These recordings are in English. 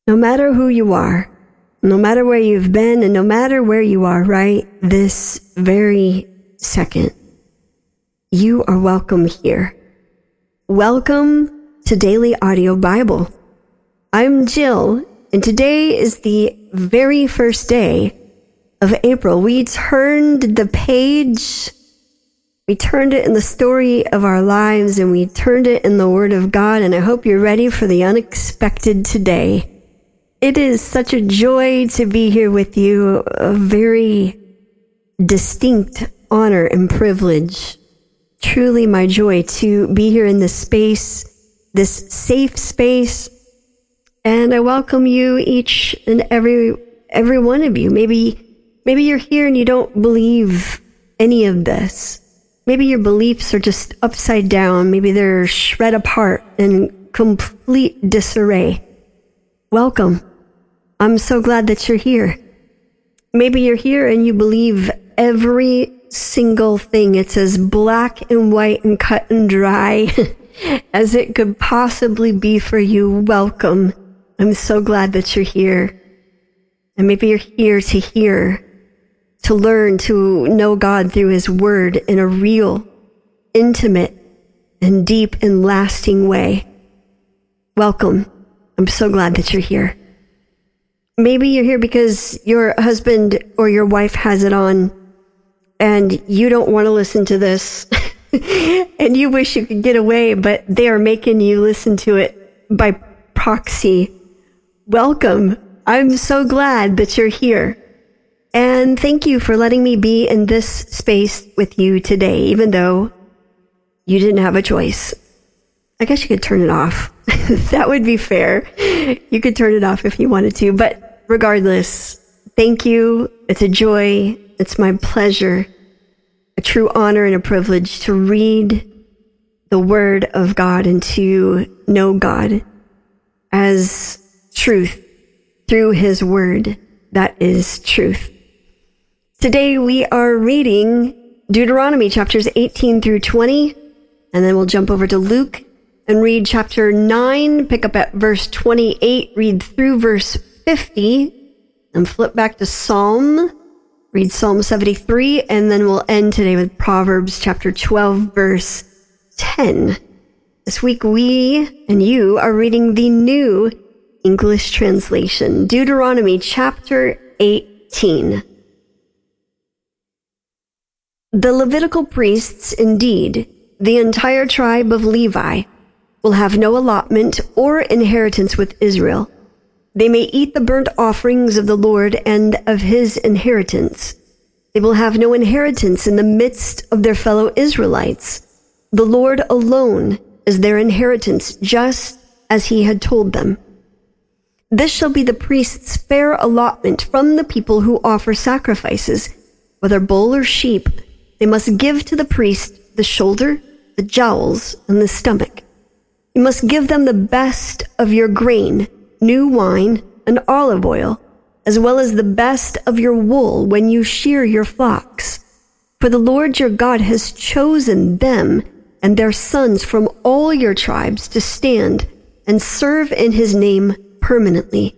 No matter who you are, no matter where you've been, and no matter where you are right this very second, you are welcome here. Welcome to Daily Audio Bible. I'm Jill, and today is the very first day of April. We turned the page. We turned it in the story of our lives, and we turned it in the Word of God, and I hope you're ready for the unexpected today. It is such a joy to be here with you, a very distinct honor and privilege. Truly my joy to be here in this space, this safe space, and I welcome you, each and every one of you. Maybe you're here and you don't believe any of this. Maybe your beliefs are just upside down. Maybe they're shred apart in complete disarray. Welcome. I'm so glad that you're here. Maybe you're here and you believe every single thing. It's as black and white and cut and dry as it could possibly be for you. Welcome. I'm so glad that you're here. And maybe you're here to hear, to learn, to know God through His Word in a real, intimate, and deep and lasting way. Welcome. I'm so glad that you're here. Maybe you're here because your husband or your wife has it on and you don't want to listen to this and you wish you could get away, but they are making you listen to it by proxy. Welcome. I'm so glad that you're here. And thank you for letting me be in this space with you today, even though you didn't have a choice. I guess you could turn it off. That would be fair. You could turn it off if you wanted to, but regardless, thank you. It's a joy. It's my pleasure, a true honor and a privilege to read the Word of God and to know God as truth through His Word. That is truth. Today we are reading Deuteronomy chapters 18 through 20, and then we'll jump over to Luke and read chapter 9, pick up at verse 28, read through verse 50, and flip back to Psalm, read Psalm 73, and then we'll end today with Proverbs chapter 12, verse 10. This week we and you are reading the New English Translation, Deuteronomy chapter 18. The Levitical priests, indeed, the entire tribe of Levi, will have no allotment or inheritance with Israel. They may eat the burnt offerings of the Lord and of His inheritance. They will have no inheritance in the midst of their fellow Israelites. The Lord alone is their inheritance, just as He had told them. This shall be the priest's fair allotment from the people who offer sacrifices, whether bull or sheep. They must give to the priest the shoulder, the jowls, and the stomach. You must give them the best of your grain, new wine, and olive oil, as well as the best of your wool when you shear your flocks. For the Lord your God has chosen them and their sons from all your tribes to stand and serve in His name permanently.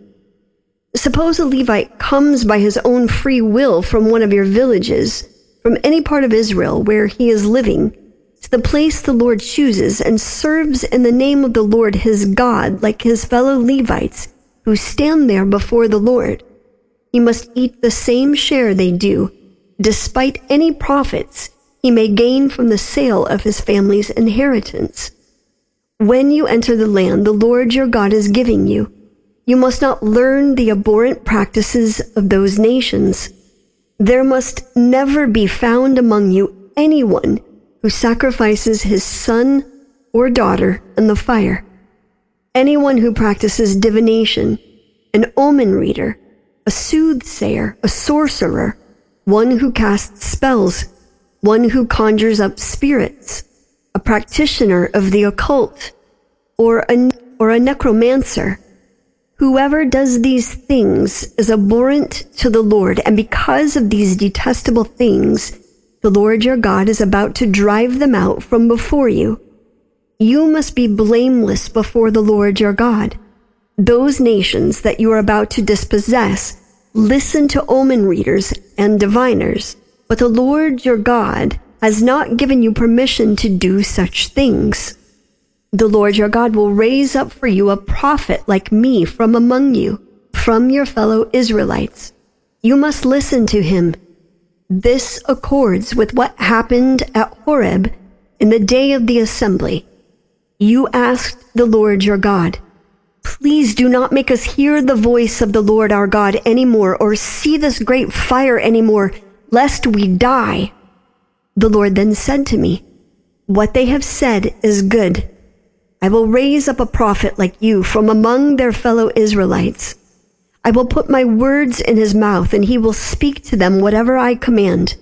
Suppose a Levite comes by his own free will from one of your villages, from any part of Israel where he is living, to the place the Lord chooses, and serves in the name of the Lord his God, like his fellow Levites who stand there before the Lord. He must eat the same share they do, despite any profits he may gain from the sale of his family's inheritance. When you enter the land the Lord your God is giving you, you must not learn the abhorrent practices of those nations. There must never be found among you anyone who sacrifices his son or daughter in the fire, anyone who practices divination, an omen reader, a soothsayer, a sorcerer, one who casts spells, one who conjures up spirits, a practitioner of the occult, or a necromancer. Whoever does these things is abhorrent to the Lord, and because of these detestable things, the Lord your God is about to drive them out from before you. You must be blameless before the Lord your God. those nations that you are about to dispossess listen to omen readers and diviners, but the Lord your God has not given you permission to do such things. The Lord your God will raise up for you a prophet like me from among you, from your fellow Israelites. You must listen to him. This accords with what happened at Horeb in the day of the assembly. You asked the Lord your God, "Please do not make us hear the voice of the Lord our God anymore, or see this great fire anymore, lest we die." The Lord then said to me, "What they have said is good. I will raise up a prophet like you from among their fellow Israelites. I will put my words in his mouth, and he will speak to them whatever I command.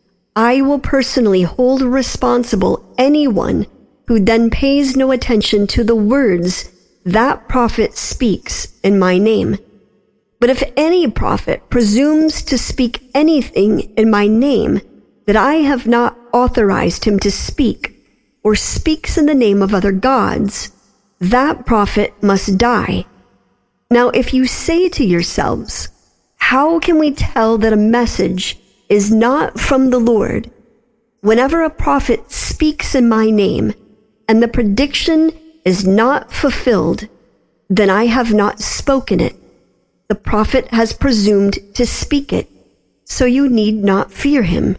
I will personally hold responsible anyone who then pays no attention to the words that prophet speaks in my name. But if any prophet presumes to speak anything in my name that I have not authorized him to speak, or speaks in the name of other gods, that prophet must die. Now, if you say to yourselves, 'How can we tell that a message is not from the Lord?' Whenever a prophet speaks in my name, and the prediction is not fulfilled, then I have not spoken it. The prophet has presumed to speak it, so you need not fear him.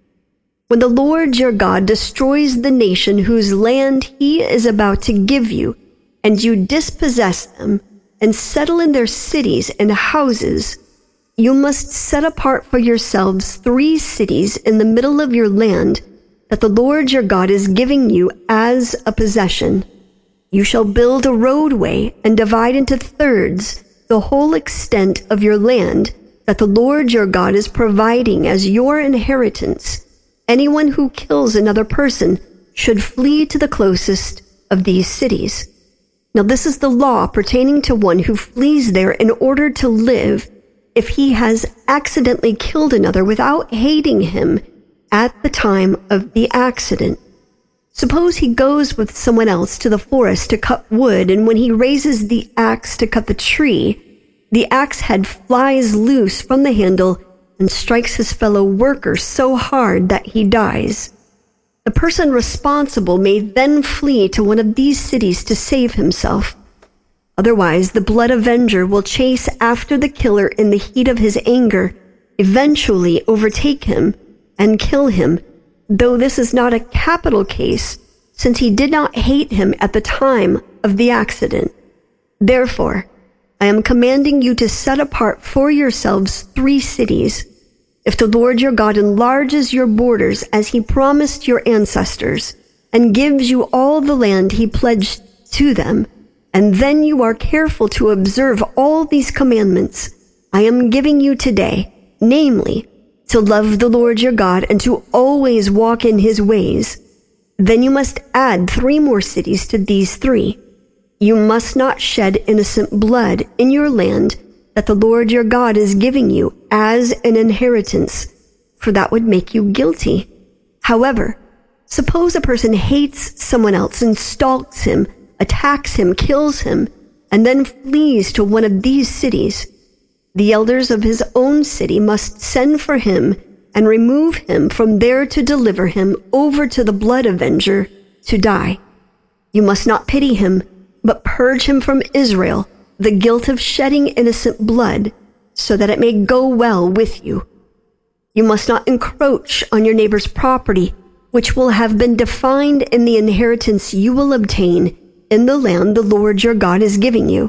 When the Lord your God destroys the nation whose land he is about to give you, and you dispossess them and settle in their cities and houses, you must set apart for yourselves 3 cities in the middle of your land that the Lord your God is giving you as a possession. You shall build a roadway and divide into thirds the whole extent of your land that the Lord your God is providing as your inheritance. Anyone who kills another person should flee to the closest of these cities. Now this is the law pertaining to one who flees there in order to live, if he has accidentally killed another without hating him at the time of the accident. Suppose he goes with someone else to the forest to cut wood, and when he raises the axe to cut the tree, the axe head flies loose from the handle and strikes his fellow worker so hard that he dies. The person responsible may then flee to one of these cities to save himself. Otherwise, the blood avenger will chase after the killer in the heat of his anger, eventually overtake him and kill him, though this is not a capital case, since he did not hate him at the time of the accident. Therefore, I am commanding you to set apart for yourselves 3 cities. If the Lord your God enlarges your borders as he promised your ancestors, and gives you all the land he pledged to them, and then you are careful to observe all these commandments I am giving you today, namely, to love the Lord your God and to always walk in his ways, then you must add 3 more cities to these 3. You must not shed innocent blood in your land that the Lord your God is giving you as an inheritance, for that would make you guilty. However, suppose a person hates someone else and stalks him, attacks him, kills him, and then flees to one of these cities. The elders of his own city must send for him and remove him from there to deliver him over to the blood avenger to die. You must not pity him, but purge him from Israel the guilt of shedding innocent blood, so that it may go well with you. You must not encroach on your neighbor's property, which will have been defined in the inheritance you will obtain in the land the Lord your God is giving you.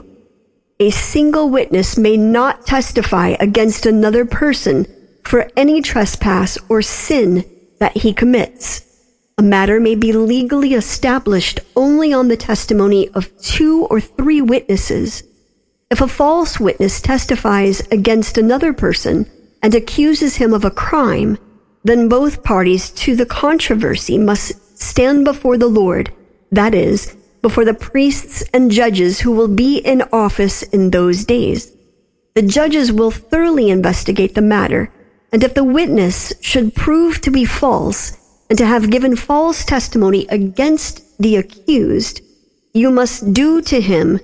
A single witness may not testify against another person for any trespass or sin that he commits. A matter may be legally established only on the testimony of 2 or 3 witnesses. If a false witness testifies against another person and accuses him of a crime, then both parties to the controversy must stand before the Lord, that is, before the priests and judges who will be in office in those days. The judges will thoroughly investigate the matter, and if the witness should prove to be false and to have given false testimony against the accused, you must do to him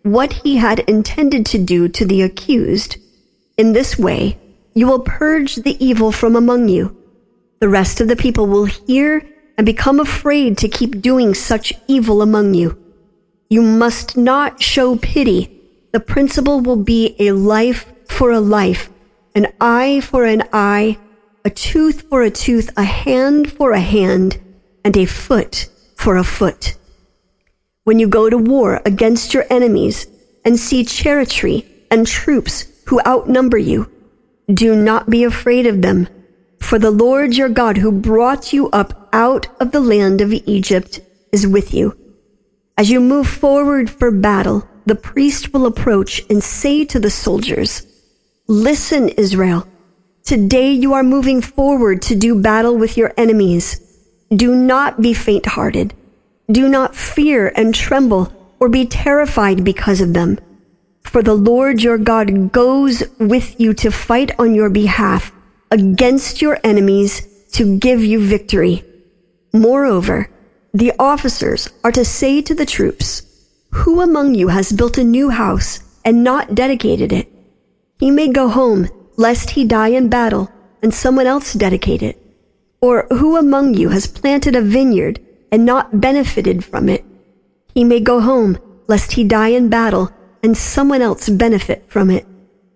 what he had intended to do to the accused. In this way, you will purge the evil from among you. The rest of the people will hear and become afraid to keep doing such evil among you. You must not show pity. The principle will be a life for a life, an eye for an eye, a tooth for a tooth, a hand for a hand, and a foot for a foot. When you go to war against your enemies and see territory and troops who outnumber you, do not be afraid of them, for the Lord your God who brought you up out of the land of Egypt is with you. As you move forward for battle, the priest will approach and say to the soldiers, "Listen, Israel, today you are moving forward to do battle with your enemies. Do not be faint-hearted. Do not fear and tremble or be terrified because of them. For the Lord your God goes with you to fight on your behalf against your enemies to give you victory." Moreover, the officers are to say to the troops, "Who among you has built a new house and not dedicated it? He may go home, lest he die in battle, and someone else dedicate it. Or who among you has planted a vineyard and not benefited from it? He may go home, lest he die in battle, and someone else benefit from it.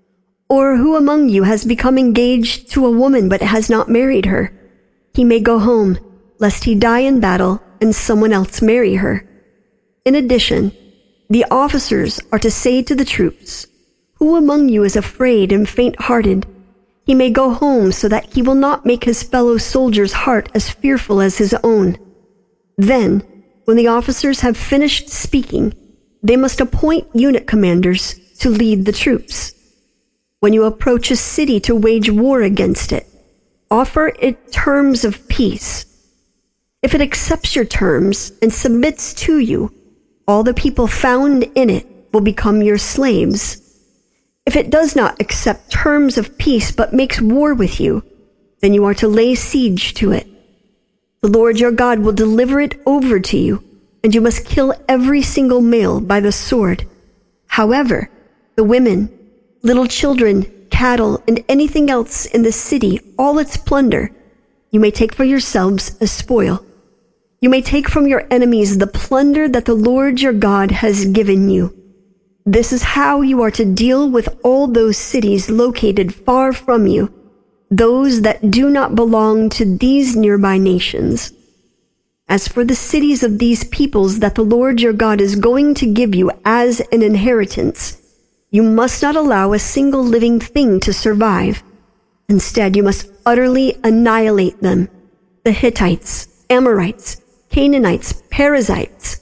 Or who among you has become engaged to a woman but has not married her? He may go home, lest he die in battle, and someone else marry her." In addition, the officers are to say to the troops, "Who among you is afraid and faint-hearted? He may go home so that he will not make his fellow soldier's heart as fearful as his own." Then, when the officers have finished speaking, they must appoint unit commanders to lead the troops. When you approach a city to wage war against it, offer it terms of peace. If it accepts your terms and submits to you, all the people found in it will become your slaves. If it does not accept terms of peace but makes war with you, then you are to lay siege to it. The Lord your God will deliver it over to you, and you must kill every single male by the sword. However, the women, little children, cattle, and anything else in the city, all its plunder, you may take for yourselves as spoil. You may take from your enemies the plunder that the Lord your God has given you. This is how you are to deal with all those cities located far from you, those that do not belong to these nearby nations. As for the cities of these peoples that the Lord your God is going to give you as an inheritance, you must not allow a single living thing to survive. Instead, you must utterly annihilate them: the Hittites, Amorites, Canaanites, Perizzites,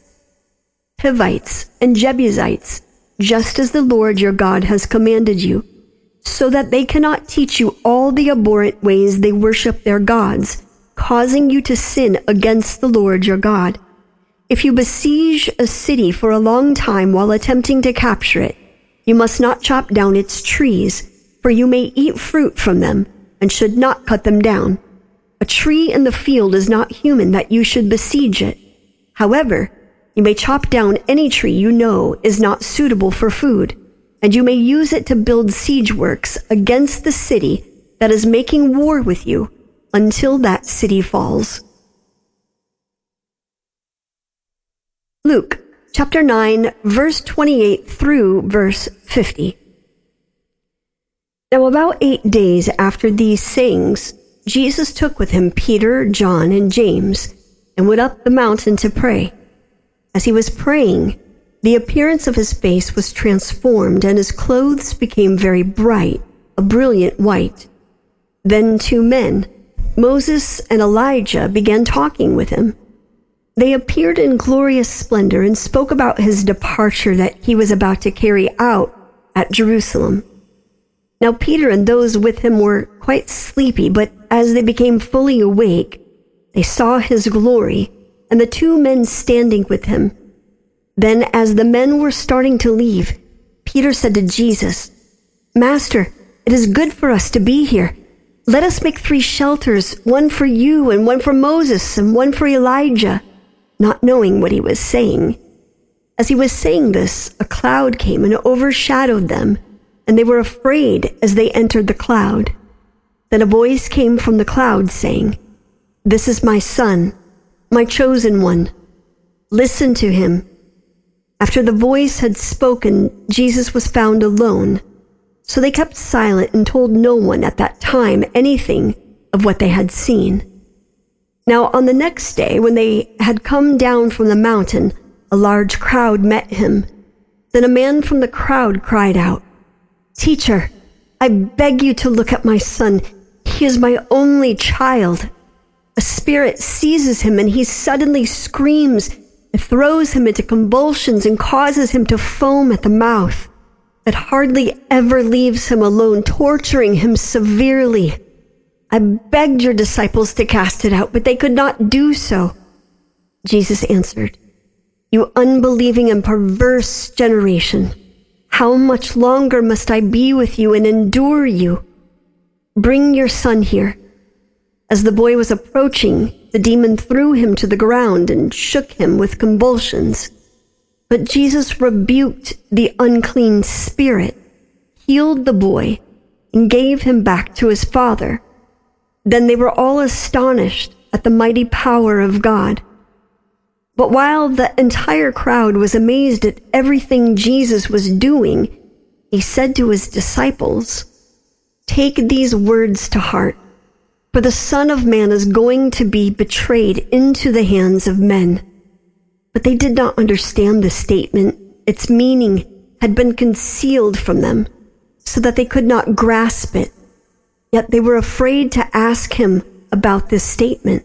Hivites, and Jebusites, just as the Lord your God has commanded you, so that they cannot teach you all the abhorrent ways they worship their gods, causing you to sin against the Lord your God. If you besiege a city for a long time while attempting to capture it, you must not chop down its trees, for you may eat fruit from them, and should not cut them down. A tree in the field is not human that you should besiege it. However, you may chop down any tree you know is not suitable for food, and you may use it to build siege works against the city that is making war with you until that city falls. Luke chapter 9, verse 28 through verse 50. Now about 8 days after these sayings, Jesus took with him Peter, John, and James, and went up the mountain to pray. As he was praying, the appearance of his face was transformed, and his clothes became very bright, a brilliant white. Then 2 men, Moses and Elijah, began talking with him. They appeared in glorious splendor and spoke about his departure that he was about to carry out at Jerusalem. Now Peter and those with him were quite sleepy, but as they became fully awake, they saw his glory and the 2 men standing with him. Then as the men were starting to leave, Peter said to Jesus, "Master, it is good for us to be here. Let us make 3 shelters, one for you and one for Moses and one for Elijah," not knowing what he was saying. As he was saying this, a cloud came and overshadowed them, and they were afraid as they entered the cloud. Then a voice came from the cloud saying, "This is my son, my chosen one. Listen to him." After the voice had spoken, Jesus was found alone. So they kept silent and told no one at that time anything of what they had seen. Now on the next day, when they had come down from the mountain, a large crowd met him. Then a man from the crowd cried out, "Teacher, I beg you to look at my son. He is my only child. A spirit seizes him and he suddenly screams. It throws him into convulsions and causes him to foam at the mouth. It hardly ever leaves him alone, torturing him severely. I begged your disciples to cast it out, but they could not do so." Jesus answered, "You unbelieving and perverse generation, how much longer must I be with you and endure you? Bring your son here." As the boy was approaching, the demon threw him to the ground and shook him with convulsions. But Jesus rebuked the unclean spirit, healed the boy, and gave him back to his father. Then they were all astonished at the mighty power of God. But while the entire crowd was amazed at everything Jesus was doing, he said to his disciples, "Take these words to heart, for the Son of Man is going to be betrayed into the hands of men." But they did not understand the statement. Its meaning had been concealed from them, so that they could not grasp it. Yet they were afraid to ask him about this statement.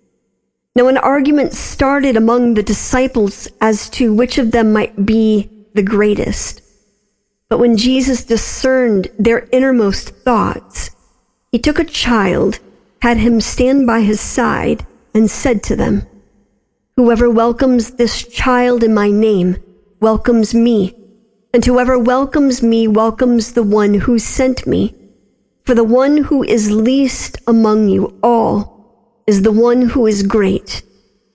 Now an argument started among the disciples as to which of them might be the greatest. But when Jesus discerned their innermost thoughts, he took a child, had him stand by his side, and said to them, "Whoever welcomes this child in my name welcomes me, and whoever welcomes me welcomes the one who sent me. For the one who is least among you all is the one who is great."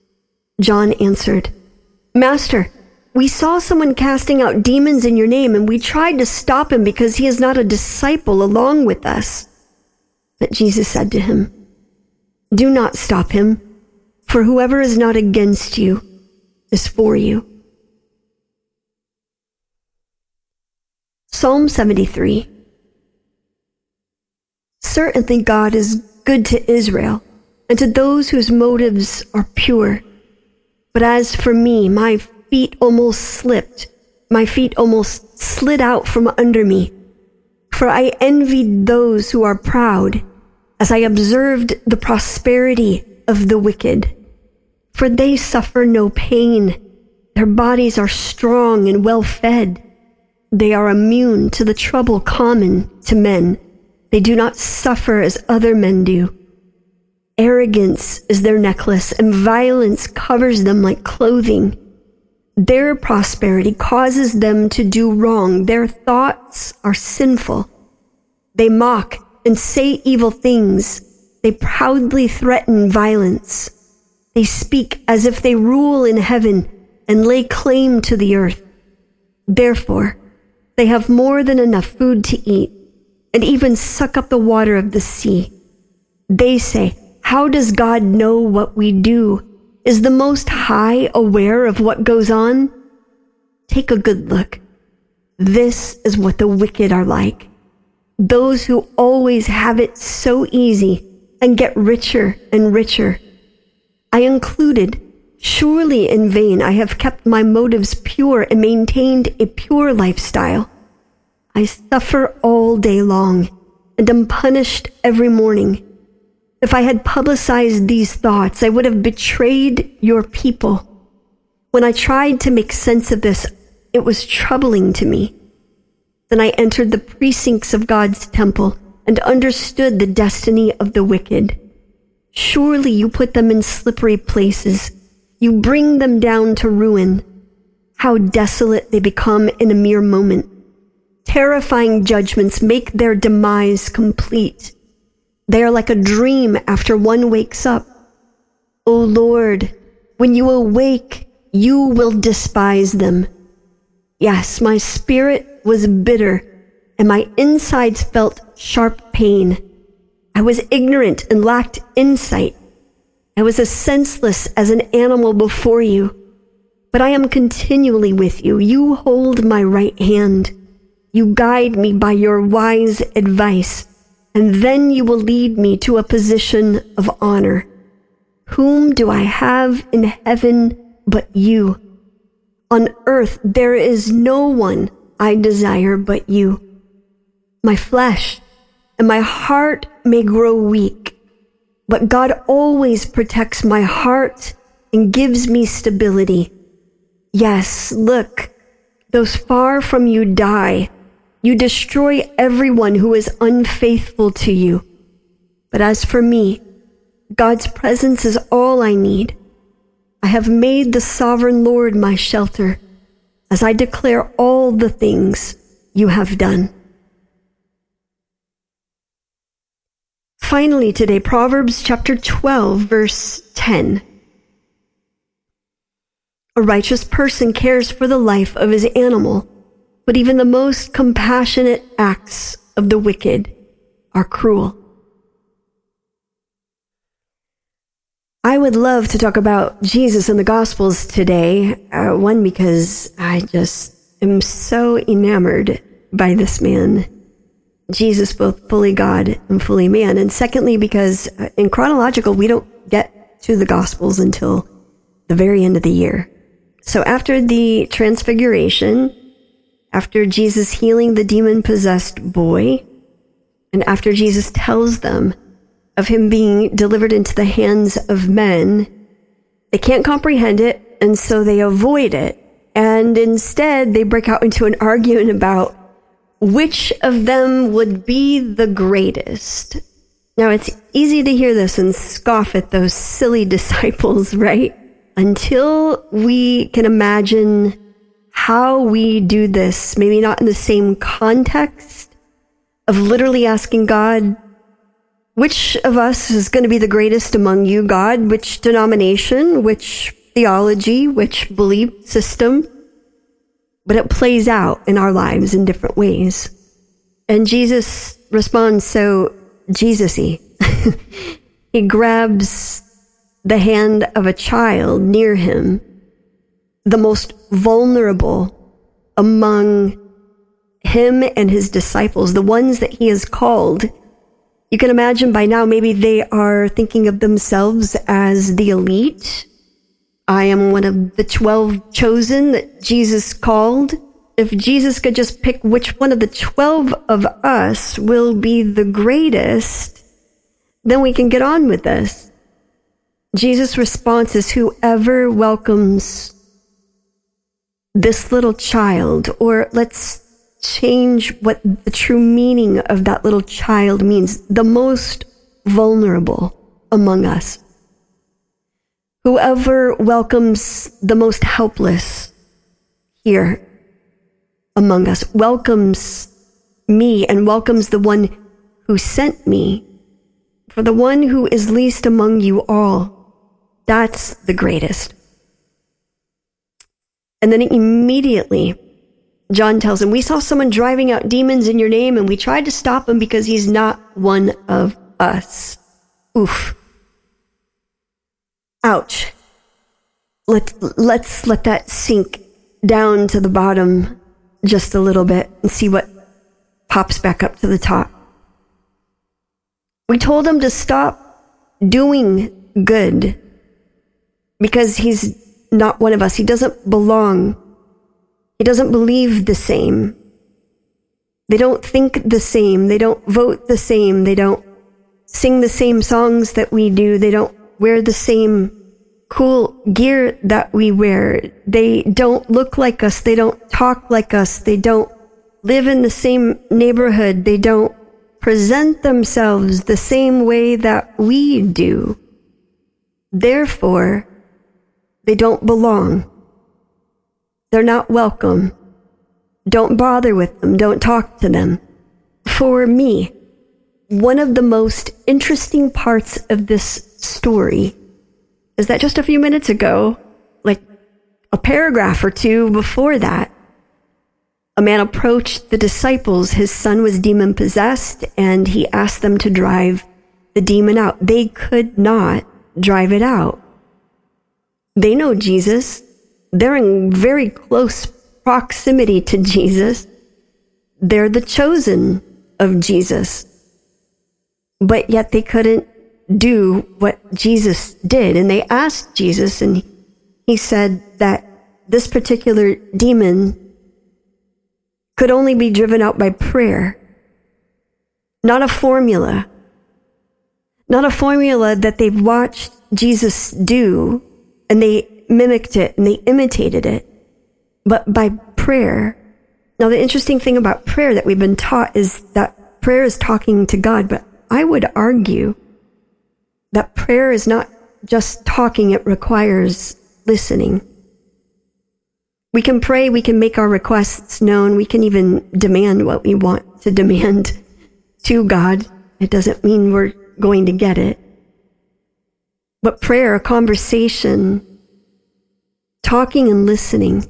John answered, "Master, we saw someone casting out demons in your name, and we tried to stop him because he is not a disciple along with us." But Jesus said to him, "Do not stop him, for whoever is not against you is for you." Psalm 73. Certainly God is good to Israel, and to those whose motives are pure. But as for me, my feet almost slid out from under me. For I envied those who are proud, as I observed the prosperity of the wicked. For they suffer no pain. Their bodies are strong and well fed. They are immune to the trouble common to men. They do not suffer as other men do. Arrogance is their necklace, and violence covers them like clothing. Their prosperity causes them to do wrong. Their thoughts are sinful. They mock and say evil things. They proudly threaten violence. They speak as if they rule in heaven and lay claim to the earth. Therefore, they have more than enough food to eat, and even suck up the water of the sea. They say, "How does God know what we do? Is the Most High aware of what goes on?" Take a good look. This is what the wicked are like. Those who always have it so easy and get richer and richer. I included. Surely in vain I have kept my motives pure and maintained a pure lifestyle. I suffer all day long and am punished every morning. If I had publicized these thoughts, I would have betrayed your people. When I tried to make sense of this, it was troubling to me. Then I entered the precincts of God's temple and understood the destiny of the wicked. Surely you put them in slippery places. You bring them down to ruin. How desolate they become in a mere moment. Terrifying judgments make their demise complete. They are like a dream after one wakes up. O Lord, when you awake, you will despise them. Yes, my spirit was bitter, and my insides felt sharp pain. I was ignorant and lacked insight. I was as senseless as an animal before you. But I am continually with you. You hold my right hand. You guide me by your wise advice, and then you will lead me to a position of honor. Whom do I have in heaven but you? On earth there is no one I desire but you. My flesh and my heart may grow weak, but God always protects my heart and gives me stability. Yes, look, those far from you die. You destroy everyone who is unfaithful to you. But as for me, God's presence is all I need. I have made the sovereign Lord my shelter, as I declare all the things you have done. Finally today, Proverbs chapter 12, verse 10. A righteous person cares for the life of his animal, but even the most compassionate acts of the wicked are cruel. I would love to talk about Jesus in the Gospels today. One, because I just am so enamored by this man, Jesus, both fully God and fully man. And secondly, because in chronological, we don't get to the Gospels until the very end of the year. So after the Transfiguration, after Jesus healing the demon-possessed boy, and after Jesus tells them of him being delivered into the hands of men, they can't comprehend it, and so they avoid it. And instead, they break out into an argument about which of them would be the greatest. Now, it's easy to hear this and scoff at those silly disciples, right? Until we can imagine how we do this, maybe not in the same context of literally asking God, which of us is going to be the greatest among you, God? Which denomination, which theology, which belief system? But it plays out in our lives in different ways. And Jesus responds so Jesus-y. He grabs the hand of a child near him, the most vulnerable among him and his disciples, the ones that he has called. You can imagine by now, maybe they are thinking of themselves as the elite. I am one of the 12 chosen that Jesus called. If Jesus could just pick which one of the 12 of us will be the greatest, then we can get on with this. Jesus' response is, whoever welcomes this little child, or let's change what the true meaning of that little child means, the most vulnerable among us. Whoever welcomes the most helpless here among us, welcomes me and welcomes the one who sent me. For the one who is least among you all, that's the greatest. And then immediately, John tells him, we saw someone driving out demons in your name, and we tried to stop him because he's not one of us. Oof. Ouch. Let's let that sink down to the bottom just a little bit and see what pops back up to the top. We told him to stop doing good because he's not one of us. He doesn't belong. He doesn't believe the same. They don't think the same. They don't vote the same. They don't sing the same songs that we do. They don't wear the same cool gear that we wear. They don't look like us. They don't talk like us. They don't live in the same neighborhood. They don't present themselves the same way that we do. Therefore, they don't belong. They're not welcome. Don't bother with them. Don't talk to them. For me, one of the most interesting parts of this story is that just a few minutes ago, like a paragraph or two before that, a man approached the disciples. His son was demon-possessed, and he asked them to drive the demon out. They could not drive it out. They know Jesus. They're in very close proximity to Jesus. They're the chosen of Jesus. But yet they couldn't do what Jesus did. And they asked Jesus, and he said that this particular demon could only be driven out by prayer, not a formula. Not a formula that they've watched Jesus do, and they mimicked it and they imitated it, but by prayer. Now, the interesting thing about prayer that we've been taught is that prayer is talking to God, but I would argue that prayer is not just talking, it requires listening. We can pray, we can make our requests known, we can even demand what we want to demand to God. It doesn't mean we're going to get it. But prayer, a conversation, talking and listening,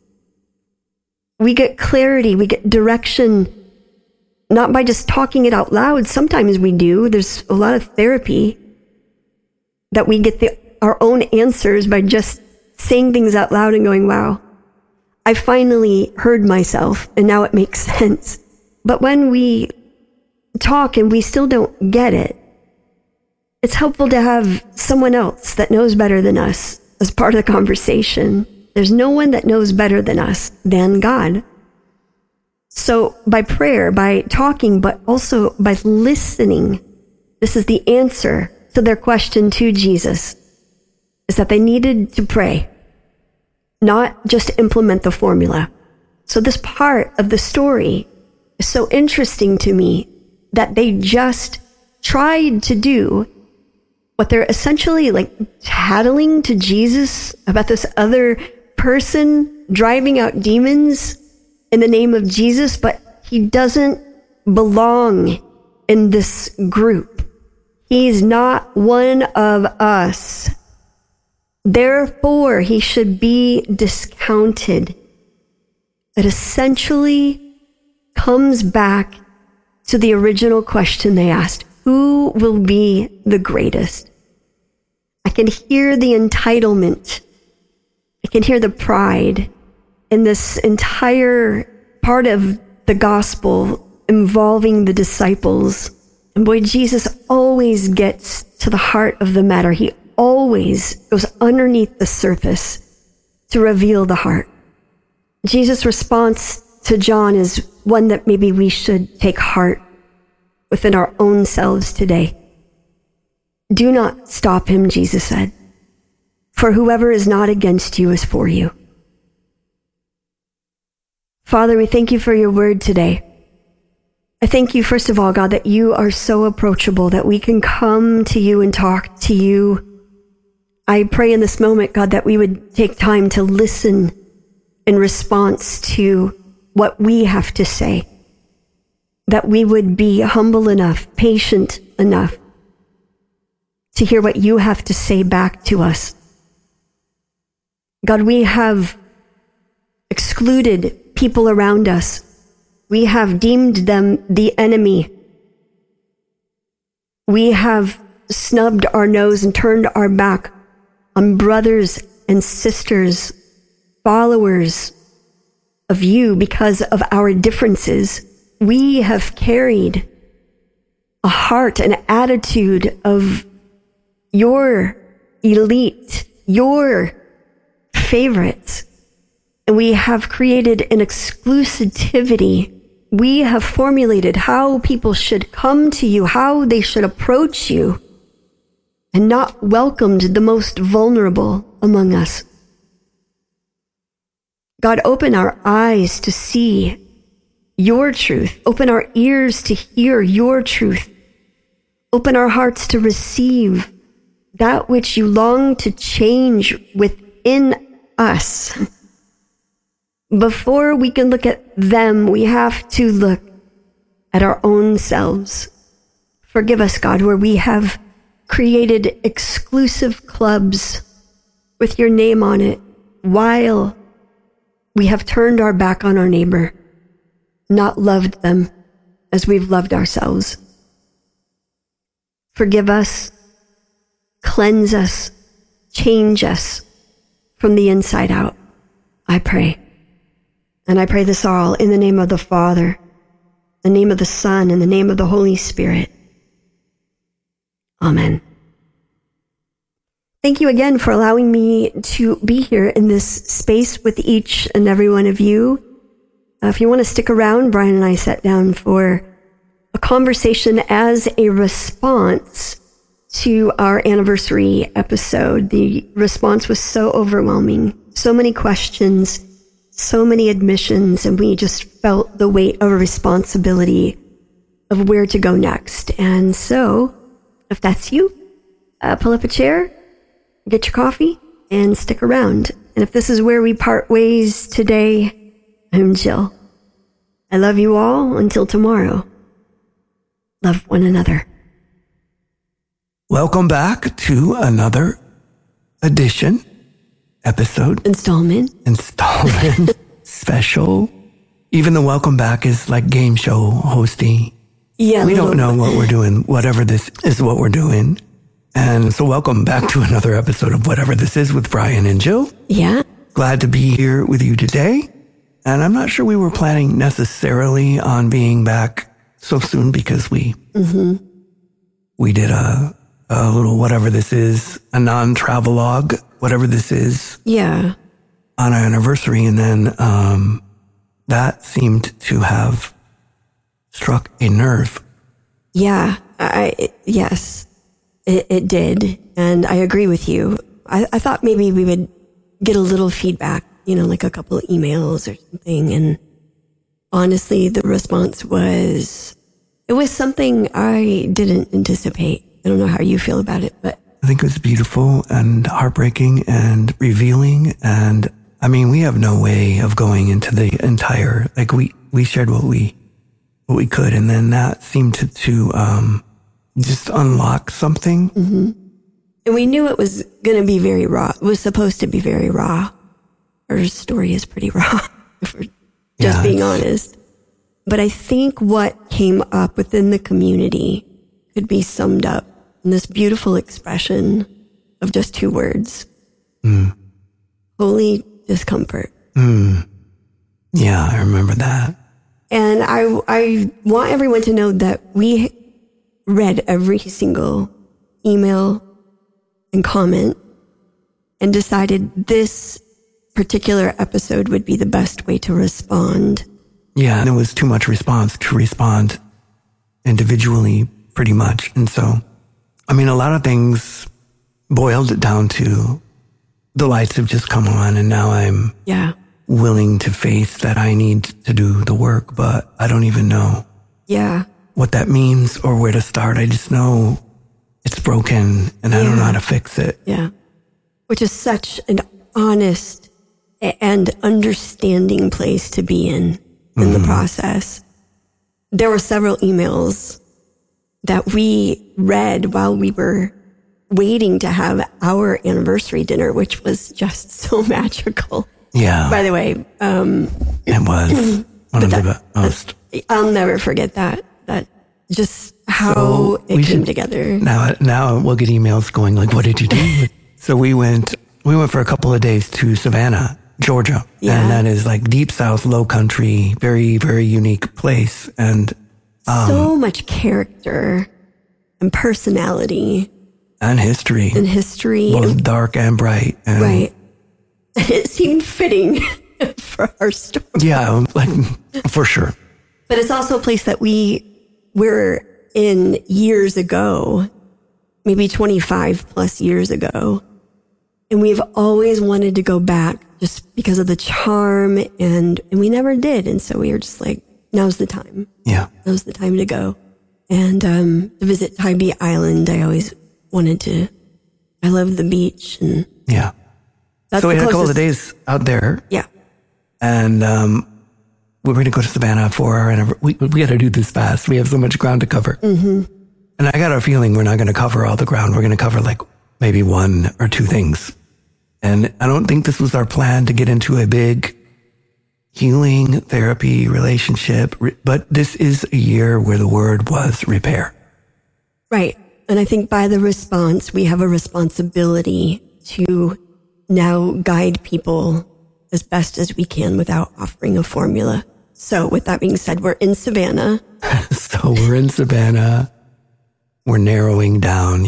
we get clarity, we get direction, not by just talking it out loud. Sometimes we do. There's a lot of therapy that we get our own answers by just saying things out loud and going, wow, I finally heard myself and now it makes sense. But when we talk and we still don't get it, it's helpful to have someone else that knows better than us as part of the conversation. There's no one that knows better than us than God. So by prayer, by talking, but also by listening, this is the answer to their question to Jesus, is that they needed to pray, not just implement the formula. So this part of the story is so interesting to me that they just tried to do what they're essentially like tattling to Jesus about this other person driving out demons in the name of Jesus, but he doesn't belong in this group. He's not one of us. Therefore, he should be discounted. It essentially comes back to the original question they asked. Who will be the greatest? I can hear the entitlement. I can hear the pride in this entire part of the gospel involving the disciples. And boy, Jesus always gets to the heart of the matter. He always goes underneath the surface to reveal the heart. Jesus' response to John is one that maybe we should take heart within our own selves today. Do not stop him, Jesus said, for whoever is not against you is for you. Father, we thank you for your word today. I thank you, first of all, God, that you are so approachable, that we can come to you and talk to you. I pray in this moment, God, that we would take time to listen in response to what we have to say, that we would be humble enough, patient enough to hear what you have to say back to us. God, we have excluded people around us. We have deemed them the enemy. We have snubbed our nose and turned our back on brothers and sisters, followers of you because of our differences. We have carried a heart, an attitude of your elite, your favorites. And we have created an exclusivity. We have formulated how people should come to you, how they should approach you, and not welcomed the most vulnerable among us. God, open our eyes to see your truth. Open our ears to hear your truth. Open our hearts to receive that which you long to change within us. Before we can look at them, we have to look at our own selves. Forgive us, God, where we have created exclusive clubs with your name on it while we have turned our back on our neighbor, not loved them as we've loved ourselves. Forgive us, cleanse us, change us from the inside out, I pray. And I pray this all in the name of the Father, the name of the Son, and the name of the Holy Spirit. Amen. Thank you again for allowing me to be here in this space with each and every one of you. If you want to stick around, Brian and I sat down for a conversation as a response to our anniversary episode. The response was so overwhelming, so many questions, so many admissions, and we just felt the weight of a responsibility of where to go next. And so, if that's you, pull up a chair, get your coffee, and stick around. And if this is where we part ways today, I'm Jill. I love you all until tomorrow. Love one another. Welcome back to another edition, episode, installment, special. Even the welcome back is like game show hosting. Yeah, we don't know what we're doing. Whatever this is what we're doing. And so welcome back to another episode of Whatever This Is with Brian and Jill. Yeah. Glad to be here with you today. And I'm not sure we were planning necessarily on being back so soon because we did a little Whatever This Is, a non-travelogue, Whatever This Is. Yeah. On our anniversary. And then that seemed to have struck a nerve. Yeah. Yes. It did. And I agree with you. I thought maybe we would get a little feedback, like a couple of emails or something. And honestly, the response was, it was something I didn't anticipate. I don't know how you feel about it, but I think it was beautiful and heartbreaking and revealing. And I mean, we have no way of going into the entire, we shared what we could. And then that seemed to just unlock something. Mm-hmm. And we knew it was going to be very raw. It was supposed to be very raw. Our story is pretty raw, if we're just being honest. But I think what came up within the community could be summed up in this beautiful expression of just two words. Holy discomfort. Yeah, I remember that. And I want everyone to know that we read every single email and comment and decided this particular episode would be the best way to respond. Yeah, and it was too much response to respond individually, pretty much. And so, I mean, a lot of things boiled it down to the lights have just come on and now I'm willing to face that I need to do the work, but I don't even know what that means or where to start. I just know it's broken and I don't know how to fix it. Yeah. Which is such an honest and understanding place to be in the process. There were several emails that we read while we were waiting to have our anniversary dinner, which was just so magical. Yeah. By the way, it was one of the most. I'll never forget that just how it came together. Now we'll get emails going like, what did you do? So we went for a couple of days to Savannah, Georgia. Yeah. And that is like deep South, low country, very, very unique place. And, so much character and personality. And history. Both dark and bright. And right. It seemed fitting for our story. Yeah, for sure. But it's also a place that we were in years ago, maybe 25 plus years ago. And we've always wanted to go back just because of the charm and we never did. And so we were just like, now's the time. Yeah. Now's the time to go. And to visit Tybee Island, I always wanted to. I love the beach. And yeah. So we had a couple of days out there. Yeah. And we're going to go to Savannah for our anniversary. We got to do this fast. We have so much ground to cover. Mm-hmm. And I got a feeling we're not going to cover all the ground. We're going to cover like maybe one or two things. And I don't think this was our plan to get into a big healing therapy relationship, but this is a year where the word was repair. Right. And I think by the response, we have a responsibility to now guide people as best as we can without offering a formula. So with that being said, we're in Savannah. So we're in Savannah. We're narrowing down,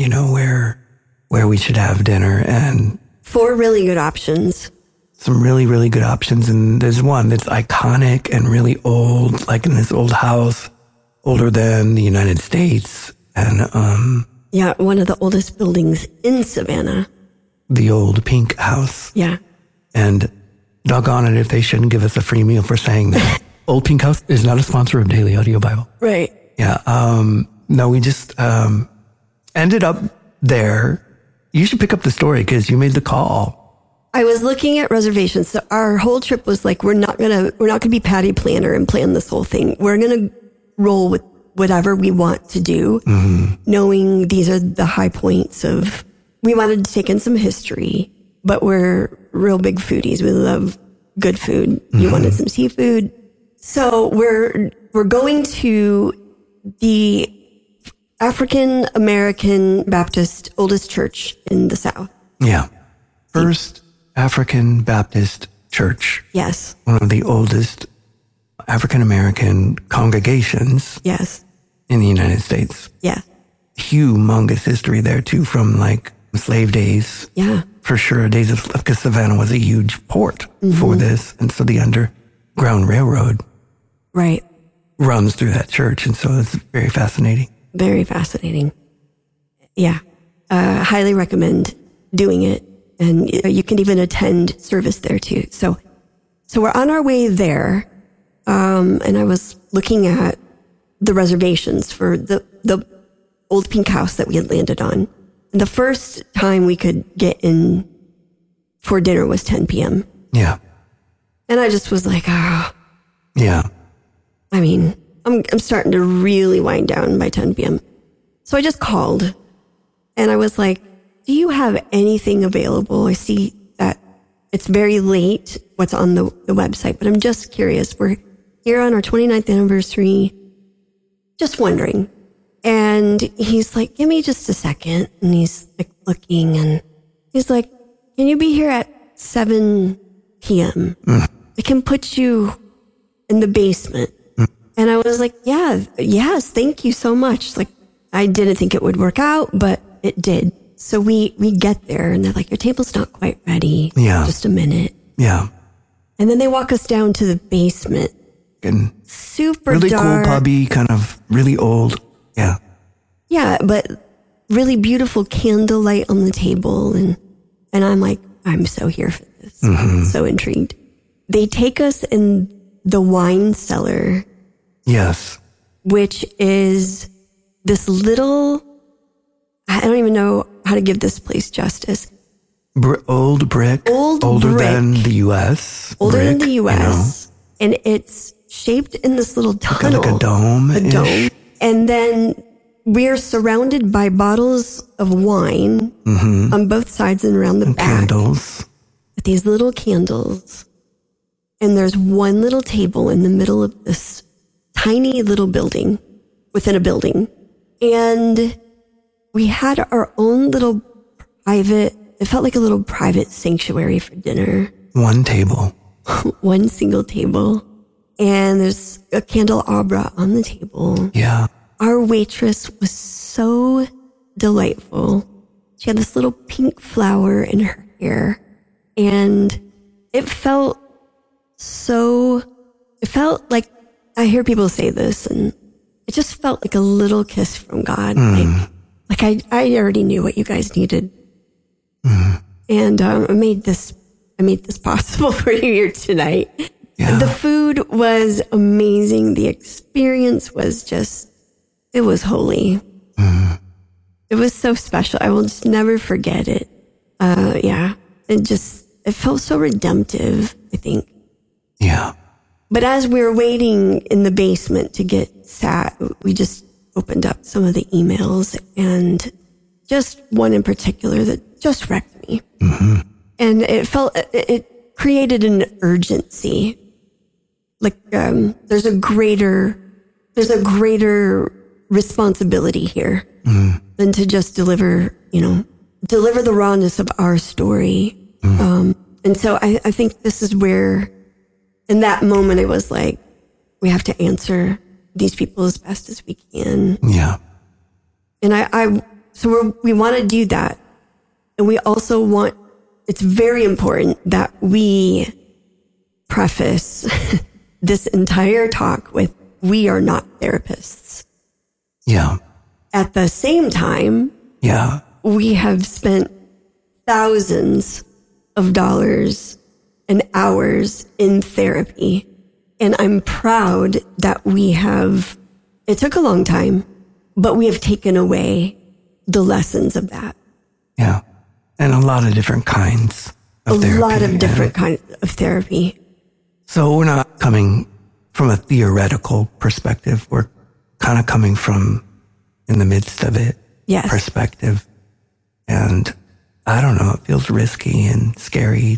where we should have dinner, and 4 really good options. Some really, really good options. And there's one that's iconic and really old, like in this old house, older than the United States. And, yeah, one of the oldest buildings in Savannah. The old pink house. Yeah. And doggone it if they shouldn't give us a free meal for saying that. Old Pink House is not a sponsor of Daily Audio Bible. Right. Yeah. No, we just ended up there. You should pick up the story because you made the call. I was looking at reservations. So our whole trip was like, we're not gonna be Patty Planner and plan this whole thing. We're gonna roll with whatever we want to do, knowing these are the high points of. We wanted to take in some history, but we're real big foodies. We love good food. You wanted some seafood. So we're going to the African American Baptist oldest church in the South. Yeah. First African Baptist church. Yes. One of the oldest African American congregations. Yes. In the United States. Yeah. Humongous history there too, from like slave days. Yeah. For sure. Days of, because Savannah was a huge port for this. And so the Underground Railroad. Right. Runs through that church. And so it's very fascinating. Very fascinating. Yeah. Highly recommend doing it. And you can even attend service there too. So we're on our way there. And I was looking at the reservations for the old pink house that we had landed on. And the first time we could get in for dinner was 10 p.m. Yeah. And I just was like, oh. Yeah. I mean, I'm starting to really wind down by 10 p.m. So I just called and I was like, do you have anything available? I see that it's very late what's on the website, but I'm just curious. We're here on our 29th anniversary. Just wondering. And he's like, give me just a second. And he's like looking and he's like, can you be here at 7 p.m.? I can put you in the basement. And I was like, yes, thank you so much. Like, I didn't think it would work out, but it did. So we get there and they're like, your table's not quite ready. Yeah. Just a minute. Yeah. And then they walk us down to the basement. And super really dark. Cool pubby, kind of really old. Yeah. Yeah, but really beautiful candlelight on the table. And I'm like, I'm so here for this. I'm so intrigued. They take us in the wine cellar. Yes. Which is this little, I don't even know how to give this place justice. Old brick. Older brick. Than the U.S. Older brick, than the U.S. And it's shaped in this little tunnel. Like a dome. A dome. And then we're surrounded by bottles of wine on both sides and around the back. Candles. With these little candles. And there's one little table in the middle of this tiny little building within a building. And we had our own little private, it felt like a little private sanctuary for dinner. One table. One single table. And there's a candelabra on the table. Yeah. Our waitress was so delightful. She had this little pink flower in her hair. And it felt like, I hear people say this, and it just felt like a little kiss from God. Like I already knew what you guys needed. And I made this possible for you here tonight. Yeah. The food was amazing. The experience was it was holy. It was so special. I will just never forget it. Yeah. It felt so redemptive, I think. Yeah. But as we were waiting in the basement to get sat, we just opened up some of the emails and just one in particular that just wrecked me. And it created an urgency. Like, there's a greater responsibility here than to just deliver the rawness of our story. And so I think this is where, in that moment, it was like, we have to answer these people as best as we can. Yeah. And we want to do that. And we also it's very important that we preface this entire talk with, we are not therapists. Yeah. At the same time, yeah, we have spent thousands of dollars and hours in therapy. And I'm proud that it took a long time, but we have taken away the lessons of that. Yeah. And a lot of different kinds of therapy. A lot of different kinds of therapy. So we're not coming from a theoretical perspective. We're kind of coming from in the midst of it perspective. And I don't know, it feels risky and scary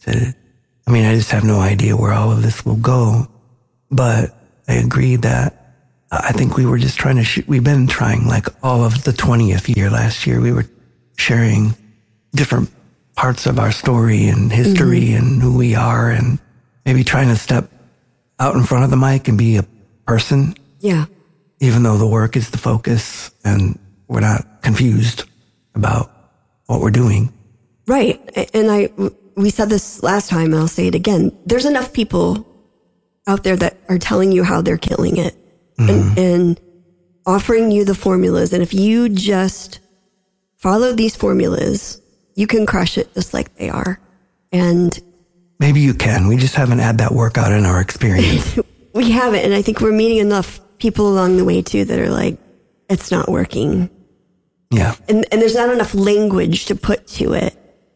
I just have no idea where all of this will go. But I agree that I think we were just trying to we've been trying, like all of the 20th year last year, we were sharing different parts of our story and history and who we are, and maybe trying to step out in front of the mic and be a person. Yeah. Even though the work is the focus and we're not confused about what we're doing. Right. And we said this last time, and I'll say it again. There's enough people out there that are telling you how they're killing it and offering you the formulas. And if you just follow these formulas, you can crush it just like they are. And maybe you can. We just haven't had that workout in our experience. We haven't. And I think we're meeting enough people along the way too that are like, it's not working. Yeah. And there's not enough language to put to it.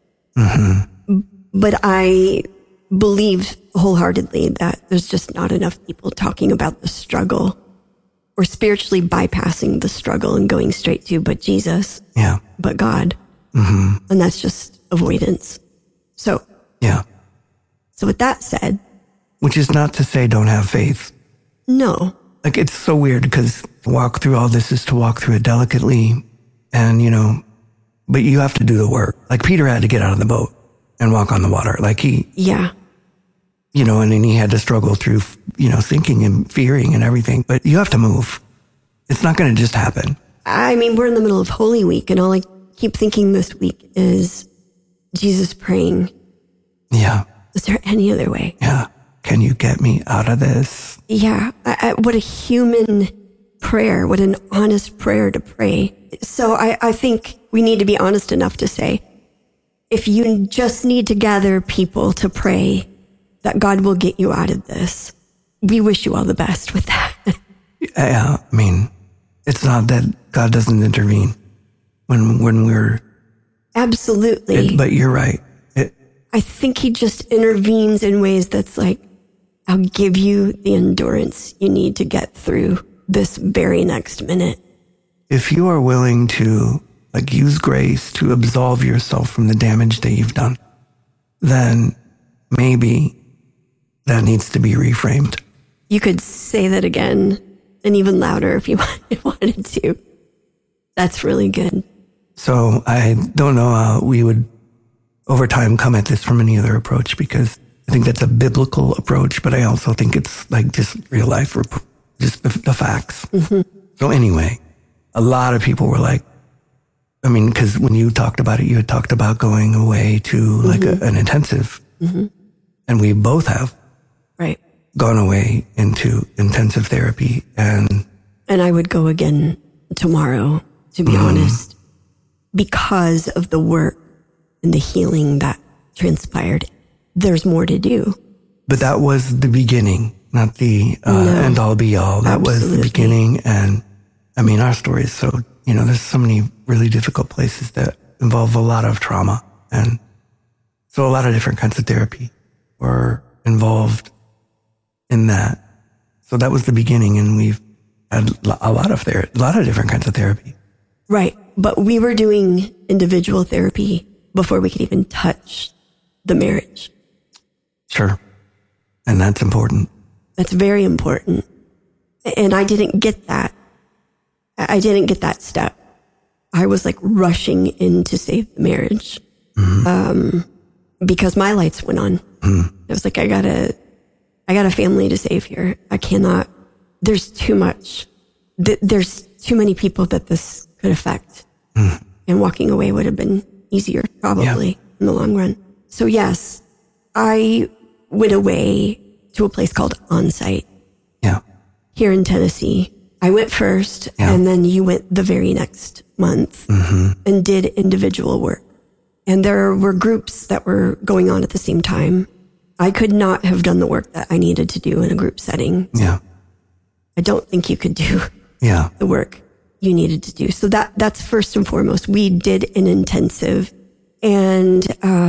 But I believe wholeheartedly that there's just not enough people talking about the struggle or spiritually bypassing the struggle and going straight to, but Jesus, but God. And that's just avoidance. So, so with that said. Which is not to say don't have faith. No. Like, it's so weird because to walk through all this is to walk through it delicately and, but you have to do the work. Like Peter had to get out of the boat and walk on the water. Like and then he had to struggle through, sinking and fearing and everything, but you have to move. It's not going to just happen. We're in the middle of Holy Week, and all I keep thinking this week is Jesus praying. Yeah. Is there any other way? Yeah. Can you get me out of this? Yeah. What a human prayer. What an honest prayer to pray. So I think we need to be honest enough to say, if you just need to gather people to pray that God will get you out of this, we wish you all the best with that. Yeah. It's not that God doesn't intervene when we're... Absolutely. But you're right. I think he just intervenes in ways that's like, I'll give you the endurance you need to get through this very next minute. If you are willing to use grace to absolve yourself from the damage that you've done, then maybe that needs to be reframed. You could say that again and even louder if you wanted to. That's really good. So I don't know how we would over time come at this from any other approach, because I think that's a biblical approach, but I also think it's just real life, just the facts. So anyway, a lot of people were like, because when you talked about it, you had talked about going away to an intensive. And we both have gone away into intensive therapy. And I would go again tomorrow, to be honest, because of the work and the healing that transpired. There's more to do. But that was the beginning, not the end all be all. That was the beginning. And our story is so, there's so many really difficult places that involve a lot of trauma. And so a lot of different kinds of therapy were involved in that. So that was the beginning. And we've had a lot of different kinds of therapy. Right. But we were doing individual therapy before we could even touch the marriage. Sure. And that's important. That's very important. And I didn't get that. I didn't get that step. I was like rushing in to save the marriage. Because my lights went on. I was like, I got a family to save here. I cannot, there's too much. There's too many people that this could affect. And walking away would have been easier, probably, in the long run. So yes, I went away to a place called Onsite. Yeah. Here in Tennessee. I went first, and then you went the very next month and did individual work. And there were groups that were going on at the same time. I could not have done the work that I needed to do in a group setting. Yeah. I don't think you could do Yeah. the work you needed to do. So that's first and foremost. We did an intensive, and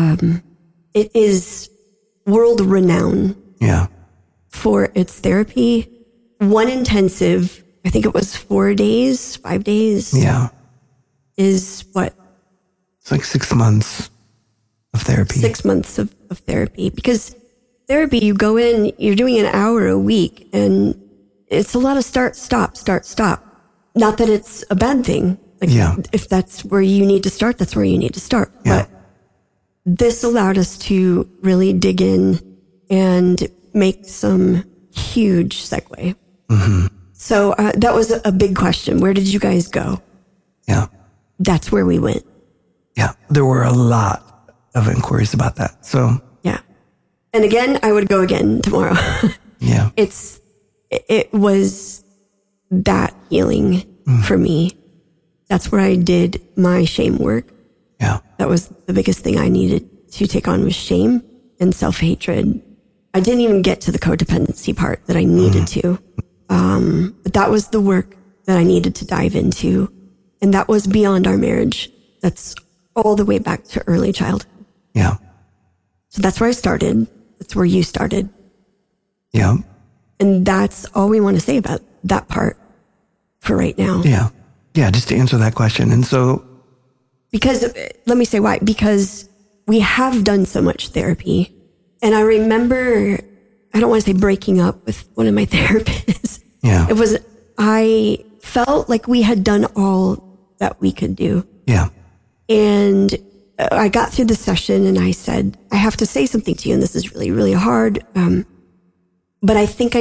it is world renowned Yeah. for its therapy. One intensive, I think it was 4 days, 5 days. Yeah. Is what? It's like 6 months of therapy. 6 months of therapy. Because therapy, you go in, you're doing an hour a week, and it's a lot of start, stop, start, stop. Not that it's a bad thing. Like, if that's where you need to start, that's where you need to start. Yeah. But this allowed us to really dig in and make some huge segue. So that was a big question. Where did you guys go? Yeah. That's where we went. Yeah. There were a lot of inquiries about that. So, Yeah. And again, I would go again tomorrow. yeah. It was that healing for me. That's where I did my shame work. Yeah. That was the biggest thing I needed to take on, was shame and self-hatred. I didn't even get to the codependency part that I needed to. But that was the work that I needed to dive into. And that was beyond our marriage. That's all the way back to early childhood. Yeah. So that's where I started. That's where you started. Yeah. And that's all we want to say about that part for right now. Yeah. Yeah. Just to answer that question. And so, Because, let me say why. Because we have done so much therapy. And I remember, I don't want to say breaking up with one of my therapists. yeah. I felt like we had done all that we could do. Yeah. And I got through the session and I said, I have to say something to you, and this is really, really hard. But I think I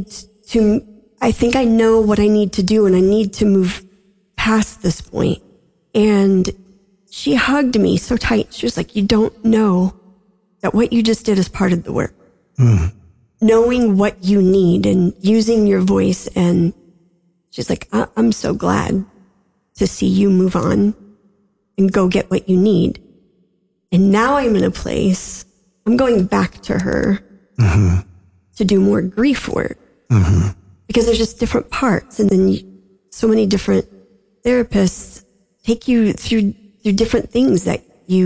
know what I need to do, and I need to move past this point. And she hugged me so tight. She was like, you don't know that what you just did is part of the work. Knowing what you need and using your voice. And she's like, I'm so glad to see you move on and go get what you need. And now I'm in a place, I'm going back to her to do more grief work. Because there's just different parts. And then so many different therapists take you through different things that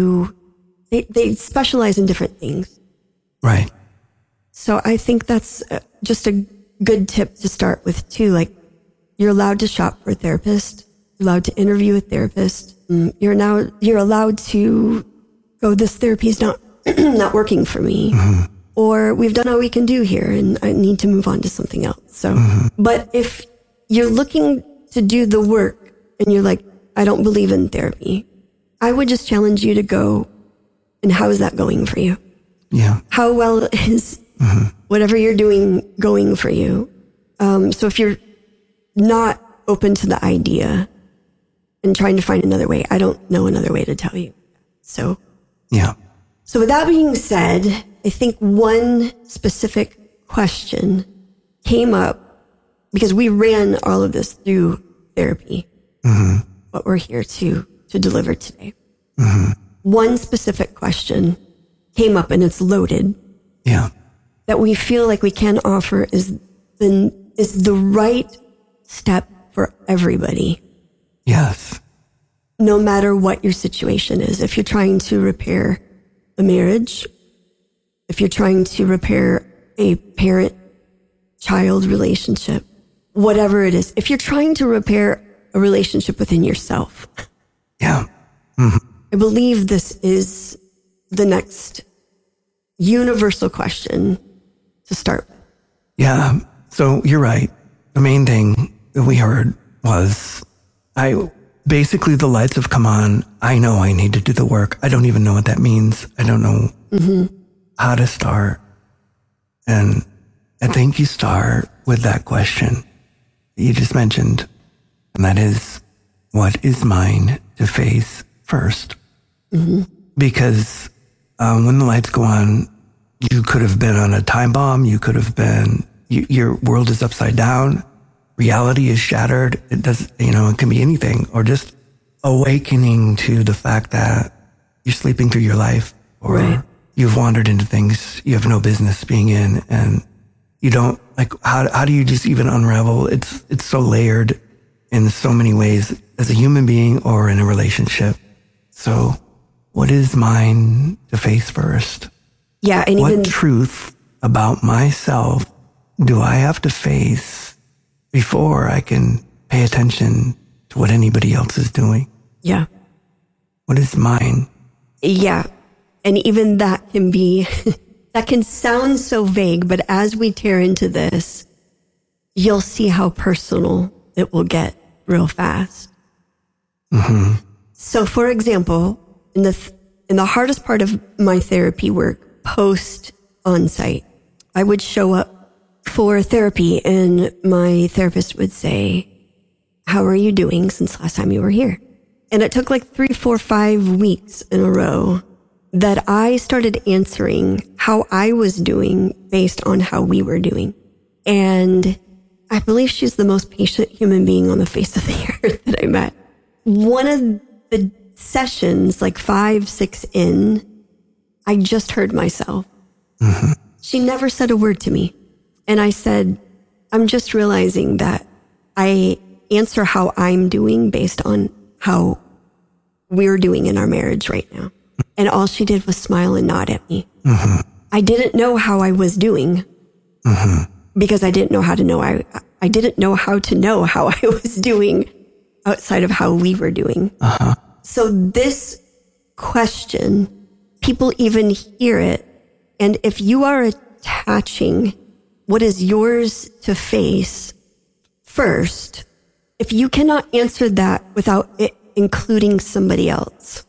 they specialize in different things. Right. So I think that's just a good tip to start with too. Like, you're allowed to shop for a therapist. You're allowed to interview a therapist. You're allowed to go, this therapy is not working for me. Or we've done all we can do here and I need to move on to something else. So, but if you're looking to do the work and you're like, I don't believe in therapy, I would just challenge you to go. And how is that going for you? Yeah. How well is whatever you're doing going for you? So if you're not open to the idea and trying to find another way, I don't know another way to tell you. So, yeah. So with that being said, I think one specific question came up because we ran all of this through therapy, what we're here to deliver today. One specific question came up, and it's loaded. Yeah. That we feel like we can offer is the right step for everybody. Yes. No matter what your situation is. If you're trying to repair a marriage, if you're trying to repair a parent-child relationship, whatever it is, if you're trying to repair a relationship within yourself. Yeah. I believe this is the next universal question to start with. Yeah. So you're right. The main thing that we heard was basically the lights have come on. I know I need to do the work. I don't even know what that means. I don't know how to start. And I think you start with that question you just mentioned. And that is, what is mine to face first? Because when the lights go on, you could have been on a time bomb. You could have been, your world is upside down. Reality is shattered. It does, it can be anything, or just awakening to the fact that you're sleeping through your life, or you've wandered into things you have no business being in. And you don't how do you just even unravel? It's so layered in so many ways as a human being or in a relationship. So what is mine to face first? Yeah. And what truth about myself do I have to face before I can pay attention to what anybody else is doing? Yeah. What is mine? Yeah. And even that can be, that can sound so vague, but as we tear into this, you'll see how personal it will get real fast. So for example, in the hardest part of my therapy work, post on-site, I would show up for therapy and my therapist would say, how are you doing since last time you were here? And it took like 3, 4, 5 weeks in a row that I started answering how I was doing based on how we were doing. And I believe she's the most patient human being on the face of the earth that I met. One of the sessions, like 5, 6 in, I just heard myself. She never said a word to me. And I said, I'm just realizing that I answer how I'm doing based on how we're doing in our marriage right now. And all she did was smile and nod at me. I didn't know how I was doing because I didn't know how to know. I didn't know how to know how I was doing outside of how we were doing. So this question, people even hear it. And if you are attaching what is yours to face first, if you cannot answer that without it including somebody else.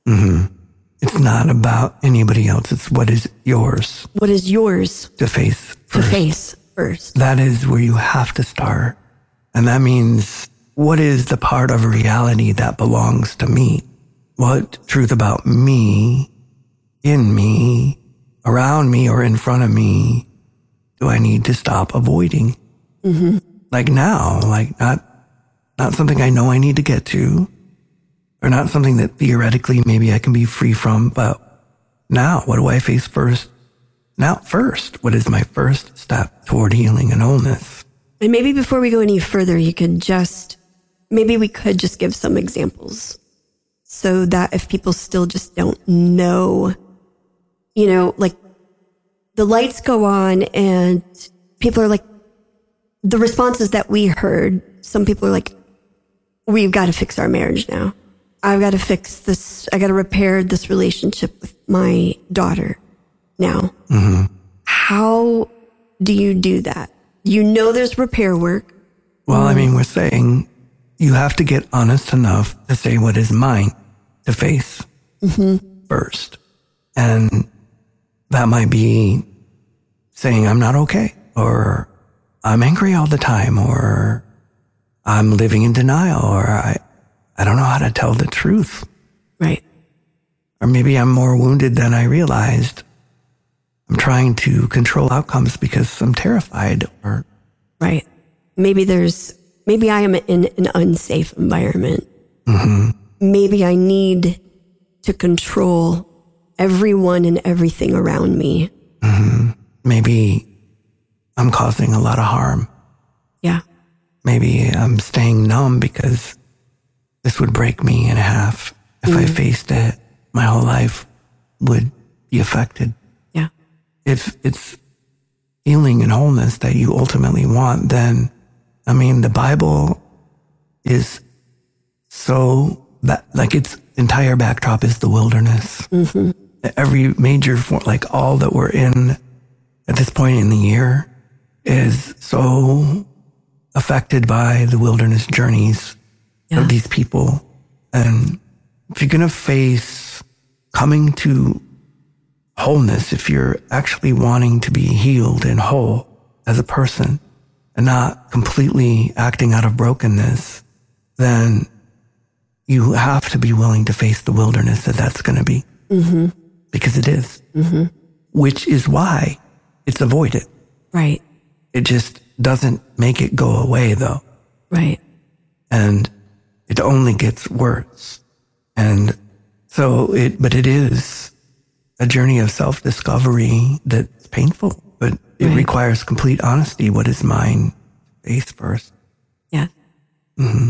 It's not about anybody else. It's what is yours. What is yours to face first. To face first. That is where you have to start. And that means, what is the part of reality that belongs to me? What truth about me, in me, around me, or in front of me do I need to stop avoiding? Like now, like not something I know I need to get to, or not something that theoretically maybe I can be free from, but now what do I face first? Now first, what is my first step toward healing and wholeness? And maybe before we go any further, we could just give some examples so that if people still just don't know, like the lights go on and people are like, the responses that we heard, some people are like, we've got to fix our marriage now. I've got to fix this. I got to repair this relationship with my daughter now. How do you do that? There's repair work. Well, I mean, we're saying you have to get honest enough to say what is mine to face first. And that might be saying I'm not okay, or I'm angry all the time, or I'm living in denial, or I don't know how to tell the truth. Right. Or maybe I'm more wounded than I realized. I'm trying to control outcomes because I'm terrified. Or right. Maybe I am in an unsafe environment. Maybe I need to control everyone and everything around me. Maybe I'm causing a lot of harm. Yeah. Maybe I'm staying numb because this would break me in half. If I faced it, my whole life would be affected. Yeah. If it's healing and wholeness that you ultimately want, then, I mean, the Bible is so that, like, its entire backdrop is the wilderness. And every major like all that we're in at this point in the year is so affected by the wilderness journeys of these people. And if you're going to face coming to wholeness, if you're actually wanting to be healed and whole as a person and not completely acting out of brokenness, then you have to be willing to face the wilderness that's going to be. Mm-hmm. Because it is. Mm-hmm. Which is why it's avoided. Right. It just doesn't make it go away, though. Right. And it only gets worse. And so but it is a journey of self-discovery that's painful, but it requires complete honesty. What is mine? Face first. Yeah. Mm-hmm.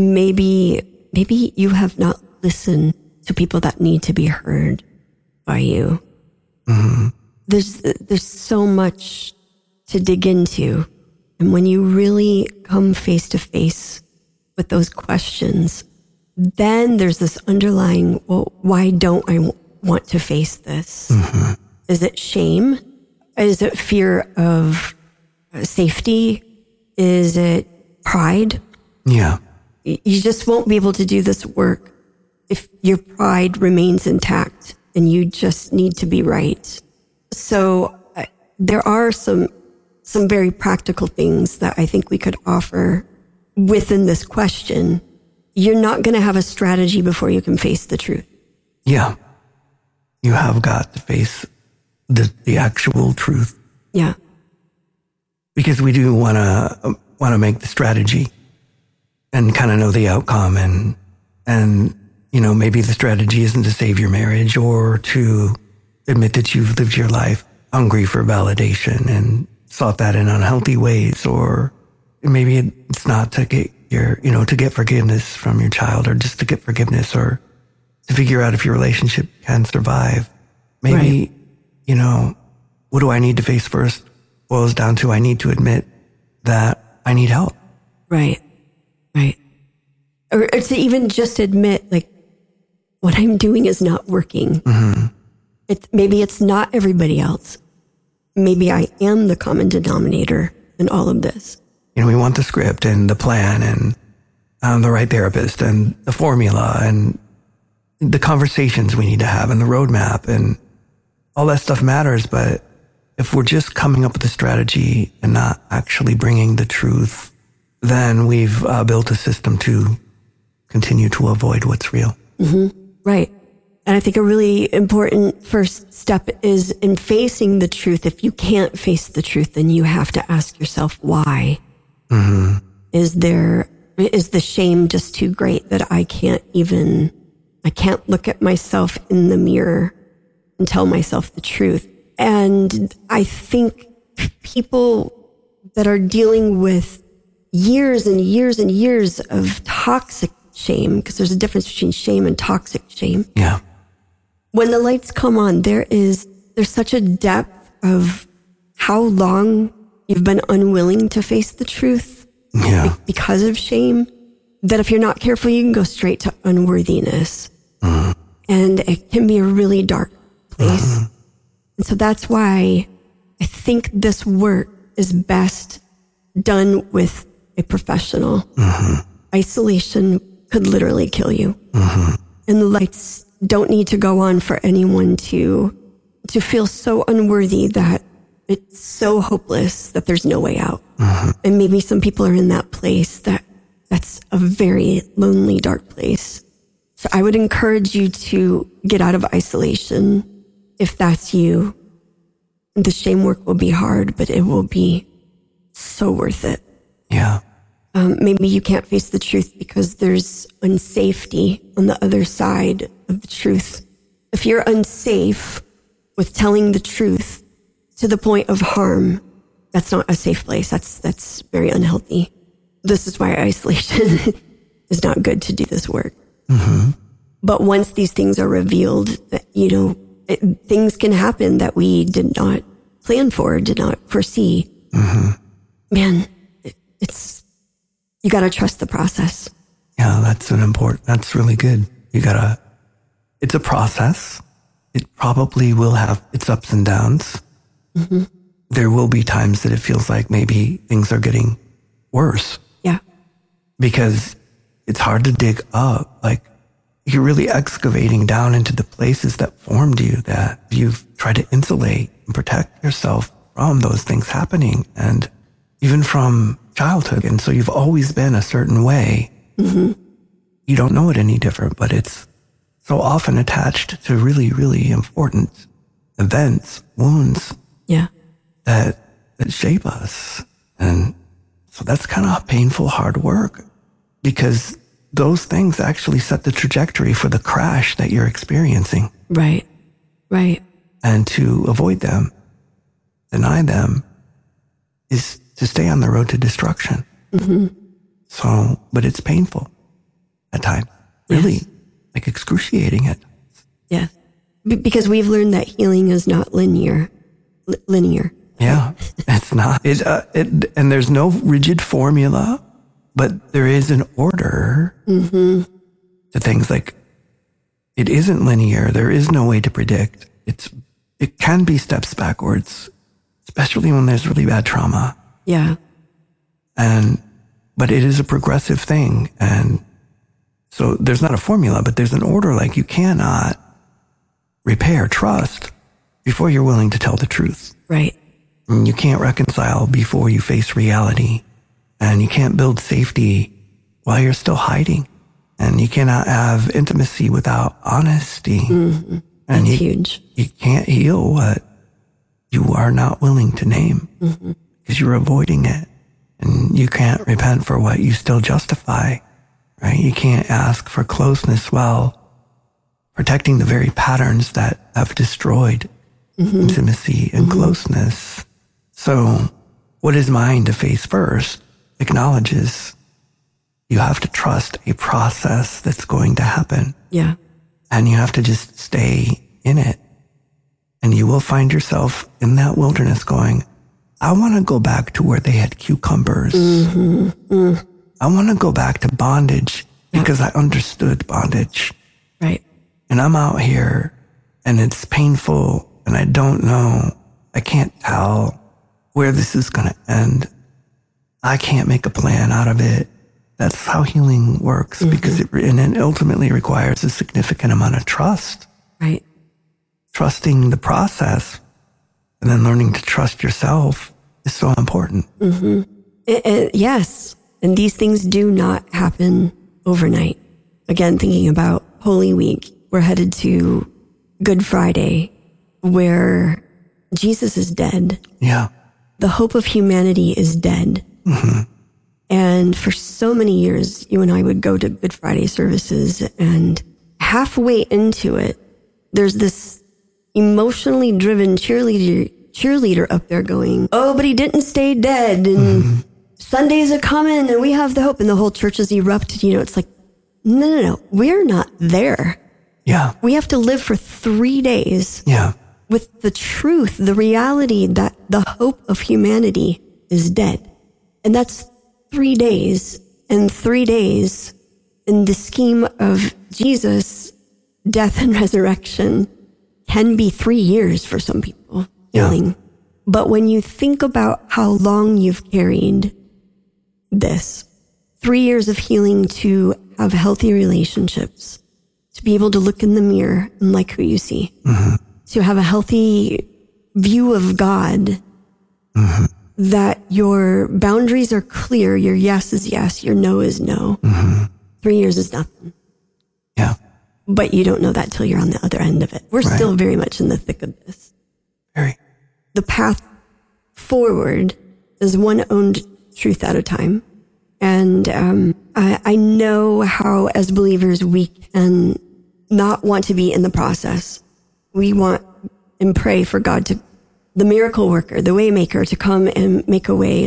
Maybe you have not listened to people that need to be heard by you. Mm-hmm. There's so much to dig into. And when you really come face to face with those questions, then there's this underlying, well, why don't I want to face this? Mm-hmm. Is it shame? Is it fear of safety? Is it pride? Yeah. You just won't be able to do this work if your pride remains intact and you just need to be right. So there are some very practical things that I think we could offer within this question. You're not going to have a strategy before you can face the truth. Yeah. You have got to face the actual truth. Yeah. Because we do want to make the strategy and kind of know the outcome and maybe the strategy isn't to save your marriage or to admit that you've lived your life hungry for validation and sought that in unhealthy ways, or maybe it's not to get to get forgiveness from your child, or just to get forgiveness, or to figure out if your relationship can survive. Maybe, what do I need to face first boils down to I need to admit that I need help. Right. Right. Or to even just admit, like, what I'm doing is not working. Mm-hmm. Maybe it's not everybody else. Maybe I am the common denominator in all of this. We want the script and the plan and the right therapist and the formula and the conversations we need to have and the roadmap and all that stuff matters. But if we're just coming up with a strategy and not actually bringing the truth, then we've built a system to continue to avoid what's real. Mm-hmm. Right. And I think a really important first step is in facing the truth. If you can't face the truth, then you have to ask yourself why. Mm-hmm. Is the shame just too great that I can't look at myself in the mirror and tell myself the truth? And I think people that are dealing with years and years and years of toxic shame, because there's a difference between shame and toxic shame. Yeah. When the lights come on, there's such a depth of how long you've been unwilling to face the truth because of shame, that if you're not careful, you can go straight to unworthiness. Mm-hmm. And it can be a really dark place. Mm-hmm. And so that's why I think this work is best done with a professional. Mm-hmm. Isolation could literally kill you. Mm-hmm. And the lights don't need to go on for anyone to feel so unworthy that it's so hopeless that there's no way out. Mm-hmm. And maybe some people are in that place that's a very lonely, dark place. So I would encourage you to get out of isolation if that's you. The shame work will be hard, but it will be so worth it. Yeah. Maybe you can't face the truth because there's unsafety on the other side of the truth. If you're unsafe with telling the truth to the point of harm, that's not a safe place. That's very unhealthy. This is why isolation is not good to do this work. Mm-hmm. But once these things are revealed, things can happen that we did not plan for, did not foresee. Mm-hmm. Man, you got to trust the process. Yeah, that's really good. It's a process. it probably will have its ups and downs. Mm-hmm. There will be times that it feels like maybe things are getting worse. Yeah. Because it's hard to dig up. Like, you're really excavating down into the places that formed you, that you've tried to insulate and protect yourself from those things happening, and even from childhood. And so you've always been a certain way. Mm-hmm. You don't know it any different, but it's so often attached to really, really important events, wounds. Yeah. That shape us. And so that's kind of painful, hard work, because those things actually set the trajectory for the crash that you're experiencing. Right. Right. And to avoid them, deny them, is to stay on the road to destruction. Mm-hmm. So, but it's painful at times. Really, yes. Like excruciating at times. Yeah. Because we've learned that healing is not linear. Yeah, it's not. And there's no rigid formula, but there is an order to things. Like, it isn't linear. There is no way to predict. It can be steps backwards, especially when there's really bad trauma. Yeah. But it is a progressive thing. And so there's not a formula, but there's an order. Like, you cannot repair trust before you're willing to tell the truth. Right. And you can't reconcile before you face reality. And you can't build safety while you're still hiding. And you cannot have intimacy without honesty. Mm-hmm. And That's huge. You can't heal what you are not willing to name because you're avoiding it. And you can't repent for what you still justify, right? You can't ask for closeness while protecting the very patterns that have destroyed intimacy and closeness. So what is mine to face first acknowledges you have to trust a process that's going to happen. Yeah. And you have to just stay in it. And you will find yourself in that wilderness going, I want to go back to where they had cucumbers. I want to go back to bondage because I understood bondage. Right. And I'm out here and it's painful and I don't know. I can't tell where this is going to end. I can't make a plan out of it. That's how healing works because it ultimately requires a significant amount of trust. Right. Trusting the process and then learning to trust yourself is so important. Yes. And these things do not happen overnight. Again, thinking about Holy Week, we're headed to Good Friday, where Jesus is dead. Yeah. The hope of humanity is dead. And for so many years, you and I would go to Good Friday services, and halfway into it, there's this emotionally driven cheerleader up there going, oh, but he didn't stay dead, and Sundays are coming, and we have the hope. And the whole church is erupted. You know, it's like, no, we're not there. Yeah. We have to live for 3 days. Yeah. With the truth, the reality that the hope of humanity is dead. And that's 3 days. And 3 days in the scheme of Jesus' death and resurrection can be 3 years for some people healing. Yeah. But when you think about how long you've carried this, 3 years of healing to have healthy relationships, to be able to look in the mirror and like who you see, to have a healthy view of God, that your boundaries are clear, your yes is yes, your no is no. 3 years is nothing. Yeah. But you don't know that till you're on the other end of it. We're still very much in the thick of this. Very. The path forward is one owned truth at a time. And I know how, as believers, we can not want to be in the process. We want and pray for God to, the miracle worker, the way maker, to come and make a way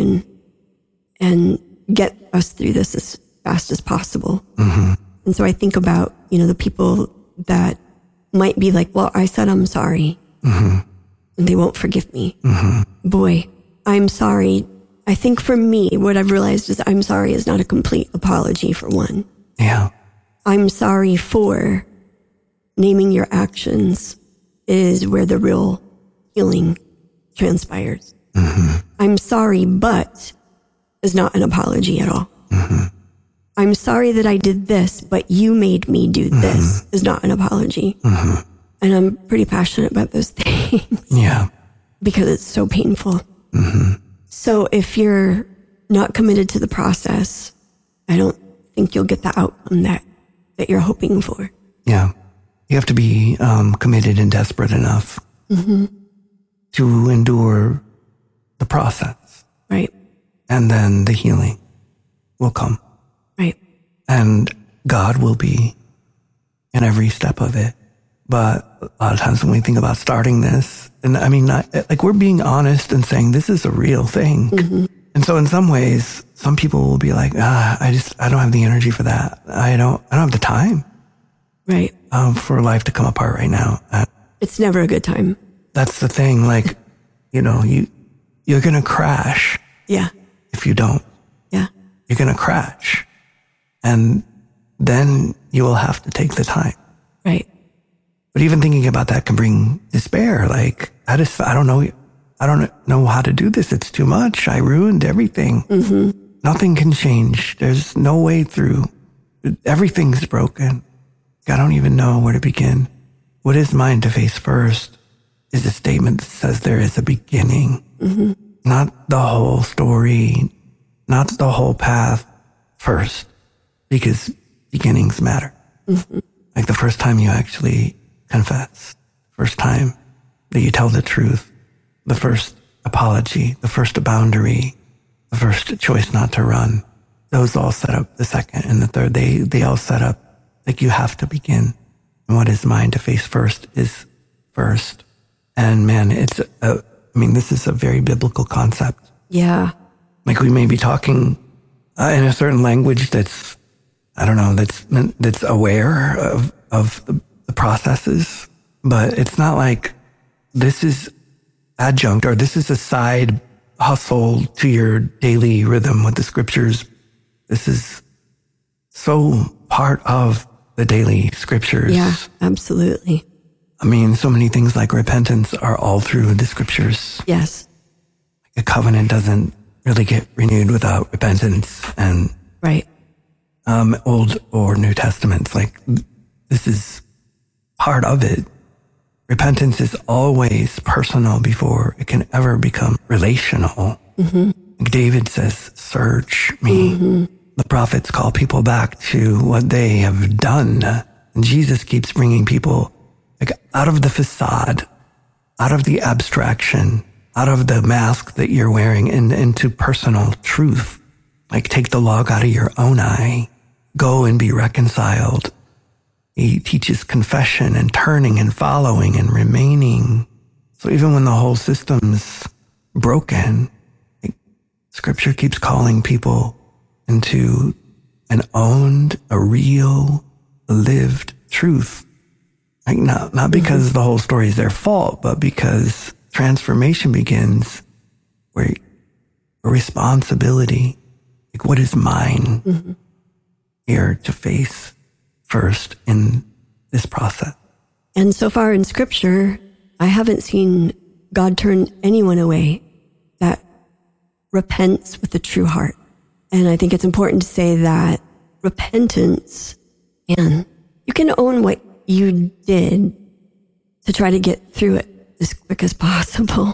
and get us through this as fast as possible. And so I think about, the people that might be like, well, I said I'm sorry, and they won't forgive me. Boy, I'm sorry. I think for me, what I've realized is I'm sorry is not a complete apology, for one. Yeah. I'm sorry for naming your actions is where the real healing transpires. I'm sorry, but is not an apology at all. I'm sorry that I did this, but you made me do this is not an apology. And I'm pretty passionate about those things. Yeah. Because it's so painful. So if you're not committed to the process, I don't think you'll get the outcome that you're hoping for. Yeah. You have to be committed and desperate enough to endure the process. Right. And then the healing will come. Right. And God will be in every step of it. But a lot of times when we think about starting this, and I mean, like we're being honest and saying this is a real thing. And so in some ways, some people will be like, I don't have the energy for that. I don't have the time. Right. For life to come apart right now. It's never a good time. That's the thing. Like, you're going to crash. Yeah. If you don't. Yeah. You're going to crash. And then you will have to take the time. Right. But even thinking about that can bring despair. Like, I don't know how to do this. It's too much. I ruined everything. Nothing can change. There's no way through. Everything's broken. I don't even know where to begin. What is mine to face first is a statement that says there is a beginning. Not the whole story, not the whole path first, because beginnings matter. Like the first time you actually confess, first time that you tell the truth, the first apology, the first boundary, the first choice not to run. Those all set up the second and the third. They all set up like you have to begin. And what is mine to face first is first. And man, this is a very biblical concept. Yeah. Like we may be talking in a certain language that's, I don't know, that's aware of the processes, but it's not like this is adjunct or this is a side hustle to your daily rhythm with the scriptures. This is so part of the daily scriptures. Yeah, absolutely. I mean, so many things like repentance are all through the scriptures. Yes. A covenant doesn't really get renewed without repentance, and right. Old or New Testaments, like this is part of it. Repentance is always personal before it can ever become relational. Like David says, search me. The prophets call people back to what they have done. And Jesus keeps bringing people like out of the facade, out of the abstraction, out of the mask that you're wearing and into personal truth. Like take the log out of your own eye. Go and be reconciled. He teaches confession and turning and following and remaining. So even when the whole system's broken, Scripture keeps calling people into an owned, a real, lived truth. Like not because the whole story is their fault, but because transformation begins where responsibility, like what is mine here to face first in this process. And so far in Scripture, I haven't seen God turn anyone away that repents with a true heart. And I think it's important to say that repentance, and you can own what you did to try to get through it as quick as possible.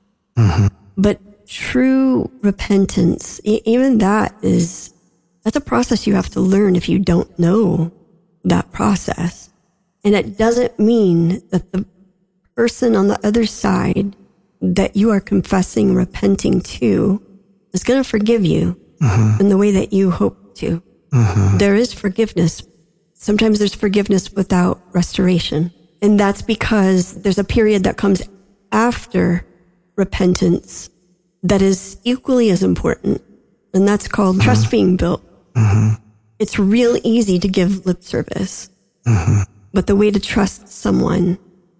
But true repentance, even that's a process you have to learn if you don't know that process. And it doesn't mean that the person on the other side that you are confessing, repenting to is going to forgive you in the way that you hope to. There is forgiveness. Sometimes there's forgiveness without restoration. And that's because there's a period that comes after repentance that is equally as important. And that's called trust being built. It's real easy to give lip service. But the way to trust someone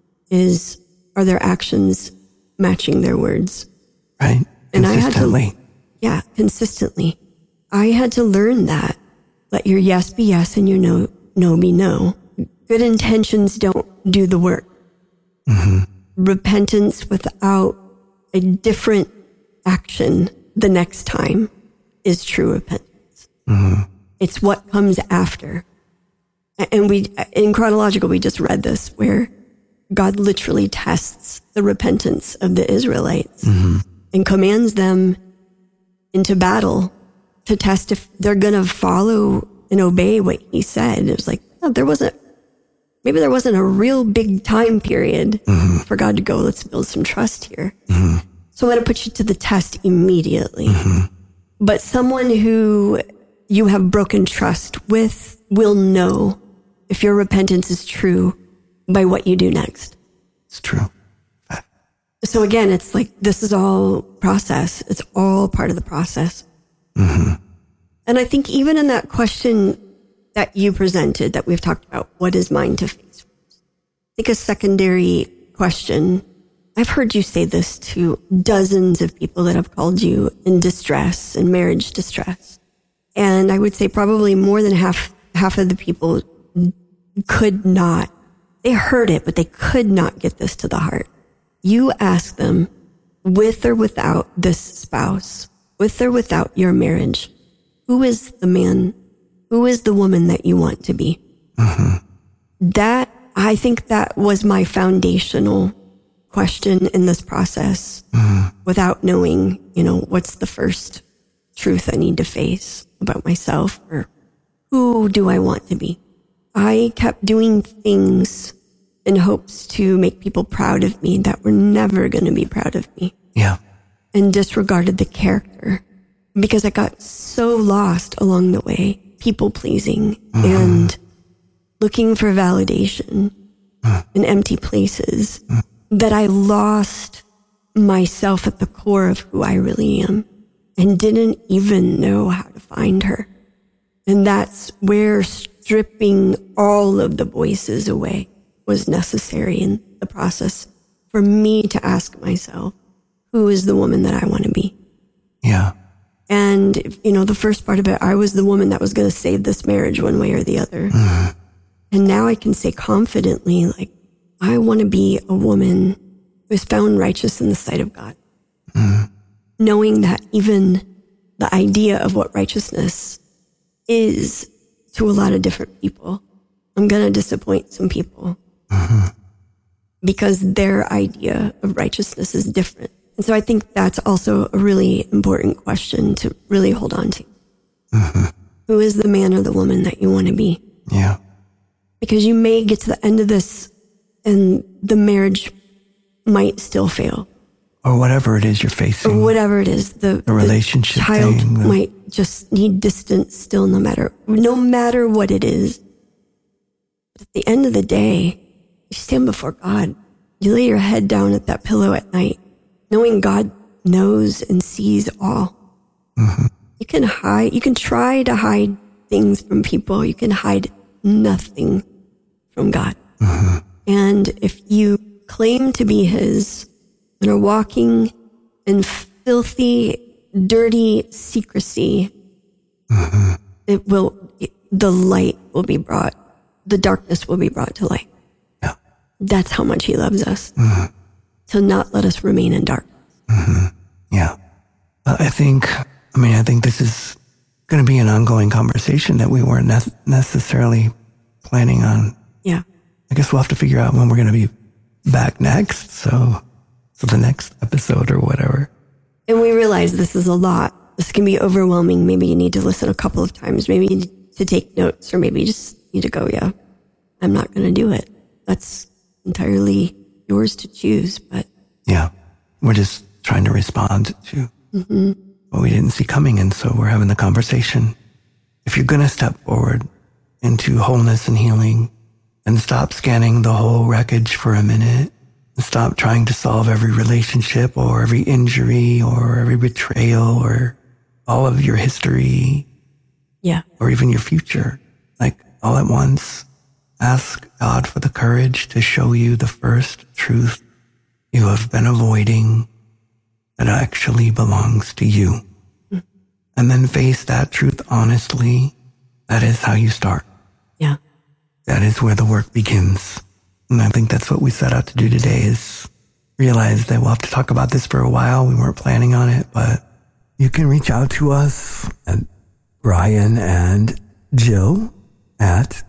are their actions matching their words? Right. And consistently. Consistently. I had to learn that. Let your yes be yes and your no be no. Good intentions don't do the work. Repentance without a different action the next time is true repentance. It's what comes after. And in chronological, we just read this where God literally tests the repentance of the Israelites and commands them into battle to test if they're going to follow and obey what he said. It was like, oh, there wasn't a real big time period for God to go, let's build some trust here. So I'm going to put you to the test immediately. But someone who you have broken trust with will know if your repentance is true by what you do next. It's true. So again, it's like, this is all process. It's all part of the process. And I think even in that question that you presented, that we've talked about, what is mine to face? I think a secondary question, I've heard you say this to dozens of people that have called you in distress and marriage distress. And I would say probably more than half of the people could not, they heard it, but they could not get this to the heart. You ask them, with or without this spouse, with or without your marriage, who is the man, who is the woman that you want to be? I think that was my foundational question in this process, without knowing, what's the first truth I need to face about myself, or who do I want to be? I kept doing things in hopes to make people proud of me that were never going to be proud of me. Yeah. And disregarded the character because I got so lost along the way, people pleasing and looking for validation in empty places, that I lost myself at the core of who I really am and didn't even know how to find her. And that's where stripping all of the voices away was necessary in the process for me to ask myself, who is the woman that I want to be? Yeah. And, the first part of it, I was the woman that was going to save this marriage one way or the other. And now I can say confidently, like, I want to be a woman who is found righteous in the sight of God. Knowing that even the idea of what righteousness is to a lot of different people, I'm going to disappoint some people because their idea of righteousness is different. And so I think that's also a really important question to really hold on to. Who is the man or the woman that you want to be? Yeah. Because you may get to the end of this and the marriage might still fail. Or whatever it is you're facing. Or whatever it is. The relationship the child thing. might just need distance still, no matter what it is. But at the end of the day, you stand before God. You lay your head down at that pillow at night, knowing God knows and sees all. You can try to hide things from people. You can hide nothing from God. And if you claim to be his and are walking in filthy, dirty secrecy, the light will be brought, the darkness will be brought to light. Yeah. That's how much he loves us. To not let us remain in darkness. Yeah. I think this is going to be an ongoing conversation that we weren't necessarily planning on. Yeah. I guess we'll have to figure out when we're going to be back next. So the next episode or whatever. And we realize this is a lot. This can be overwhelming. Maybe you need to listen a couple of times. Maybe you need to take notes, or maybe you just need to go, yeah, I'm not going to do it. That's entirely yours to choose. But yeah, we're just trying to respond to what we didn't see coming. And so we're having the conversation. If you're going to step forward into wholeness and healing and stop scanning the whole wreckage for a minute, and stop trying to solve every relationship or every injury or every betrayal or all of your history. Yeah. Or even your future, like all at once, ask God for the courage to show you the first truth you have been avoiding that actually belongs to you. And then face that truth honestly. That is how you start. Yeah. That is where the work begins. And I think that's what we set out to do today, is realize that we'll have to talk about this for a while. We weren't planning on it, but you can reach out to us at Brian and Jill at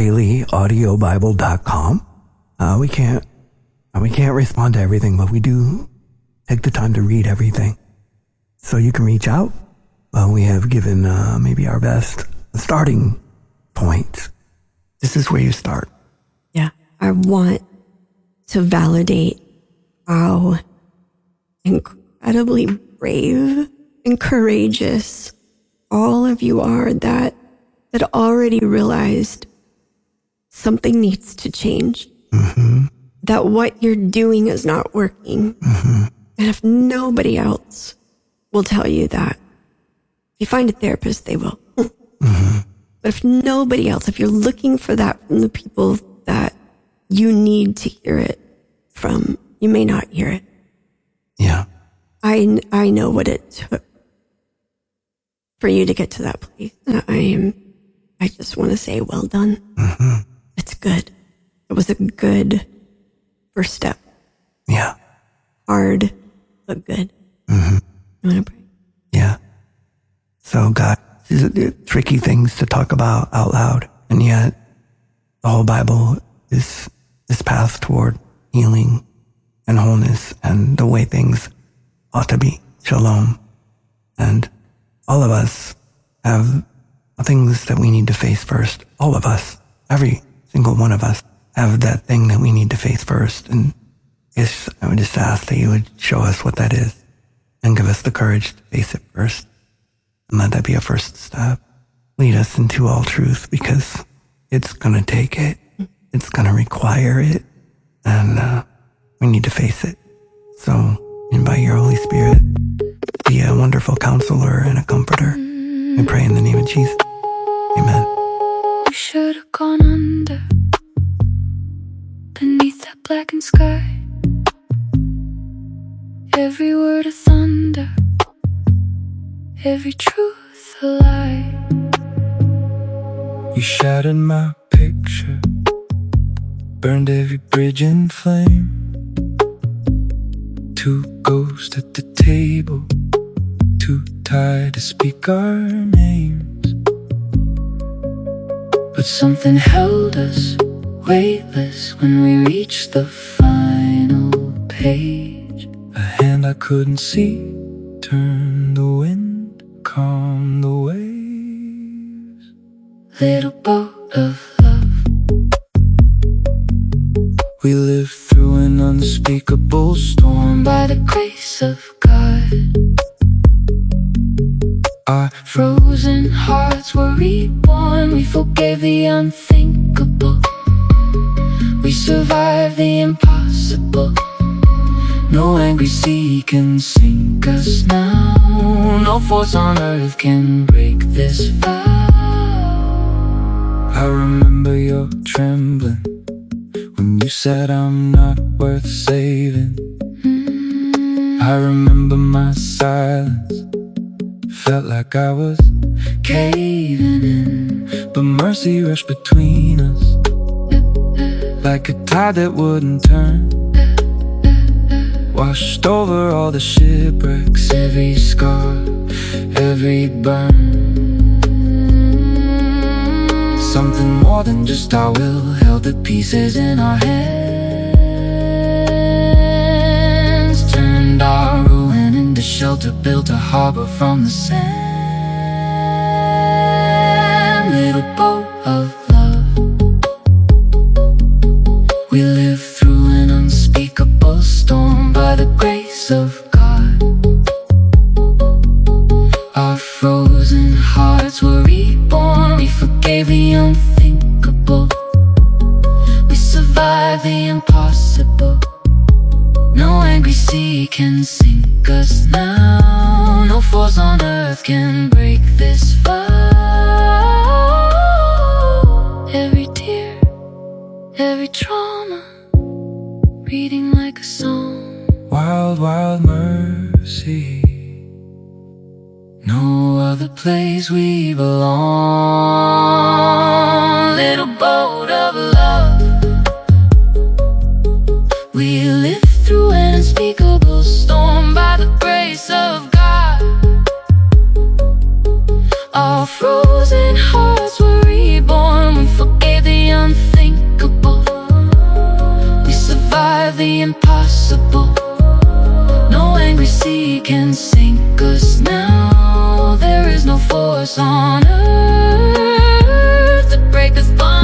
dailyaudiobible.com. We can't respond to everything, but we do take the time to read everything. So you can reach out. We have given maybe our best starting point. This is where you start. Yeah. I want to validate how incredibly brave and courageous all of you are that already realized something needs to change. Mm-hmm. That what you're doing is not working. Mm-hmm. And if nobody else will tell you that, if you find a therapist, they will. Mm-hmm. But if nobody else, if you're looking for that from the people that you need to hear it from, you may not hear it. Yeah. I know what it took for you to get to that place. I just want to say, well done. Mm-hmm. It's good. It was a good first step. Yeah. Hard, but good. Mm-hmm. You want to pray? Yeah. So God, these are tricky things to talk about out loud. And yet the whole Bible is this path toward healing and wholeness and the way things ought to be. Shalom. And all of us have things that we need to face first. All of us, every single one of us, have that thing that we need to face first. And I would just ask that you would show us what that is and give us the courage to face it first. And let that be a first step. Lead us into all truth, because it's going to take it. It's going to require it. And we need to face it. So invite your Holy Spirit, be a wonderful counselor and a comforter. We pray in the name of Jesus. Amen. We should have gone under, beneath that blackened sky. Every word a thunder, every truth a lie. You shattered my picture, burned every bridge in flame. Two ghosts at the table, too tired to speak our names. But something held us weightless when we reached the final page. A hand I couldn't see turned the wind, calmed the waves. Little boat of love, We lived through an unspeakable storm. by the grace of God, Our frozen hearts were reborn. We forgave the unthinkable, we survived the impossible. no angry sea can sink us now. No force on earth can break this vow. I remember your trembling when you said I'm not worth saving. I remember my silence, felt like I was Caving in, but mercy rushed between us, like a tide that wouldn't turn. Washed over all the shipwrecks, every scar, every burn. something more than just our will held the pieces in our hands. Turned our ruin into shelter, built a harbor from the sand. Little boat of love, we lived through an unspeakable storm. By the grace of God, our frozen hearts were reborn. We forgave the unthinkable, we survived the impossible. No angry sea can sink us now. No force on earth can break this vow. Every tear, every trauma, reading like a song. Wild, wild mercy. No other place we belong. Little boat of love, 'cause now there is no force on earth that breaketh bond.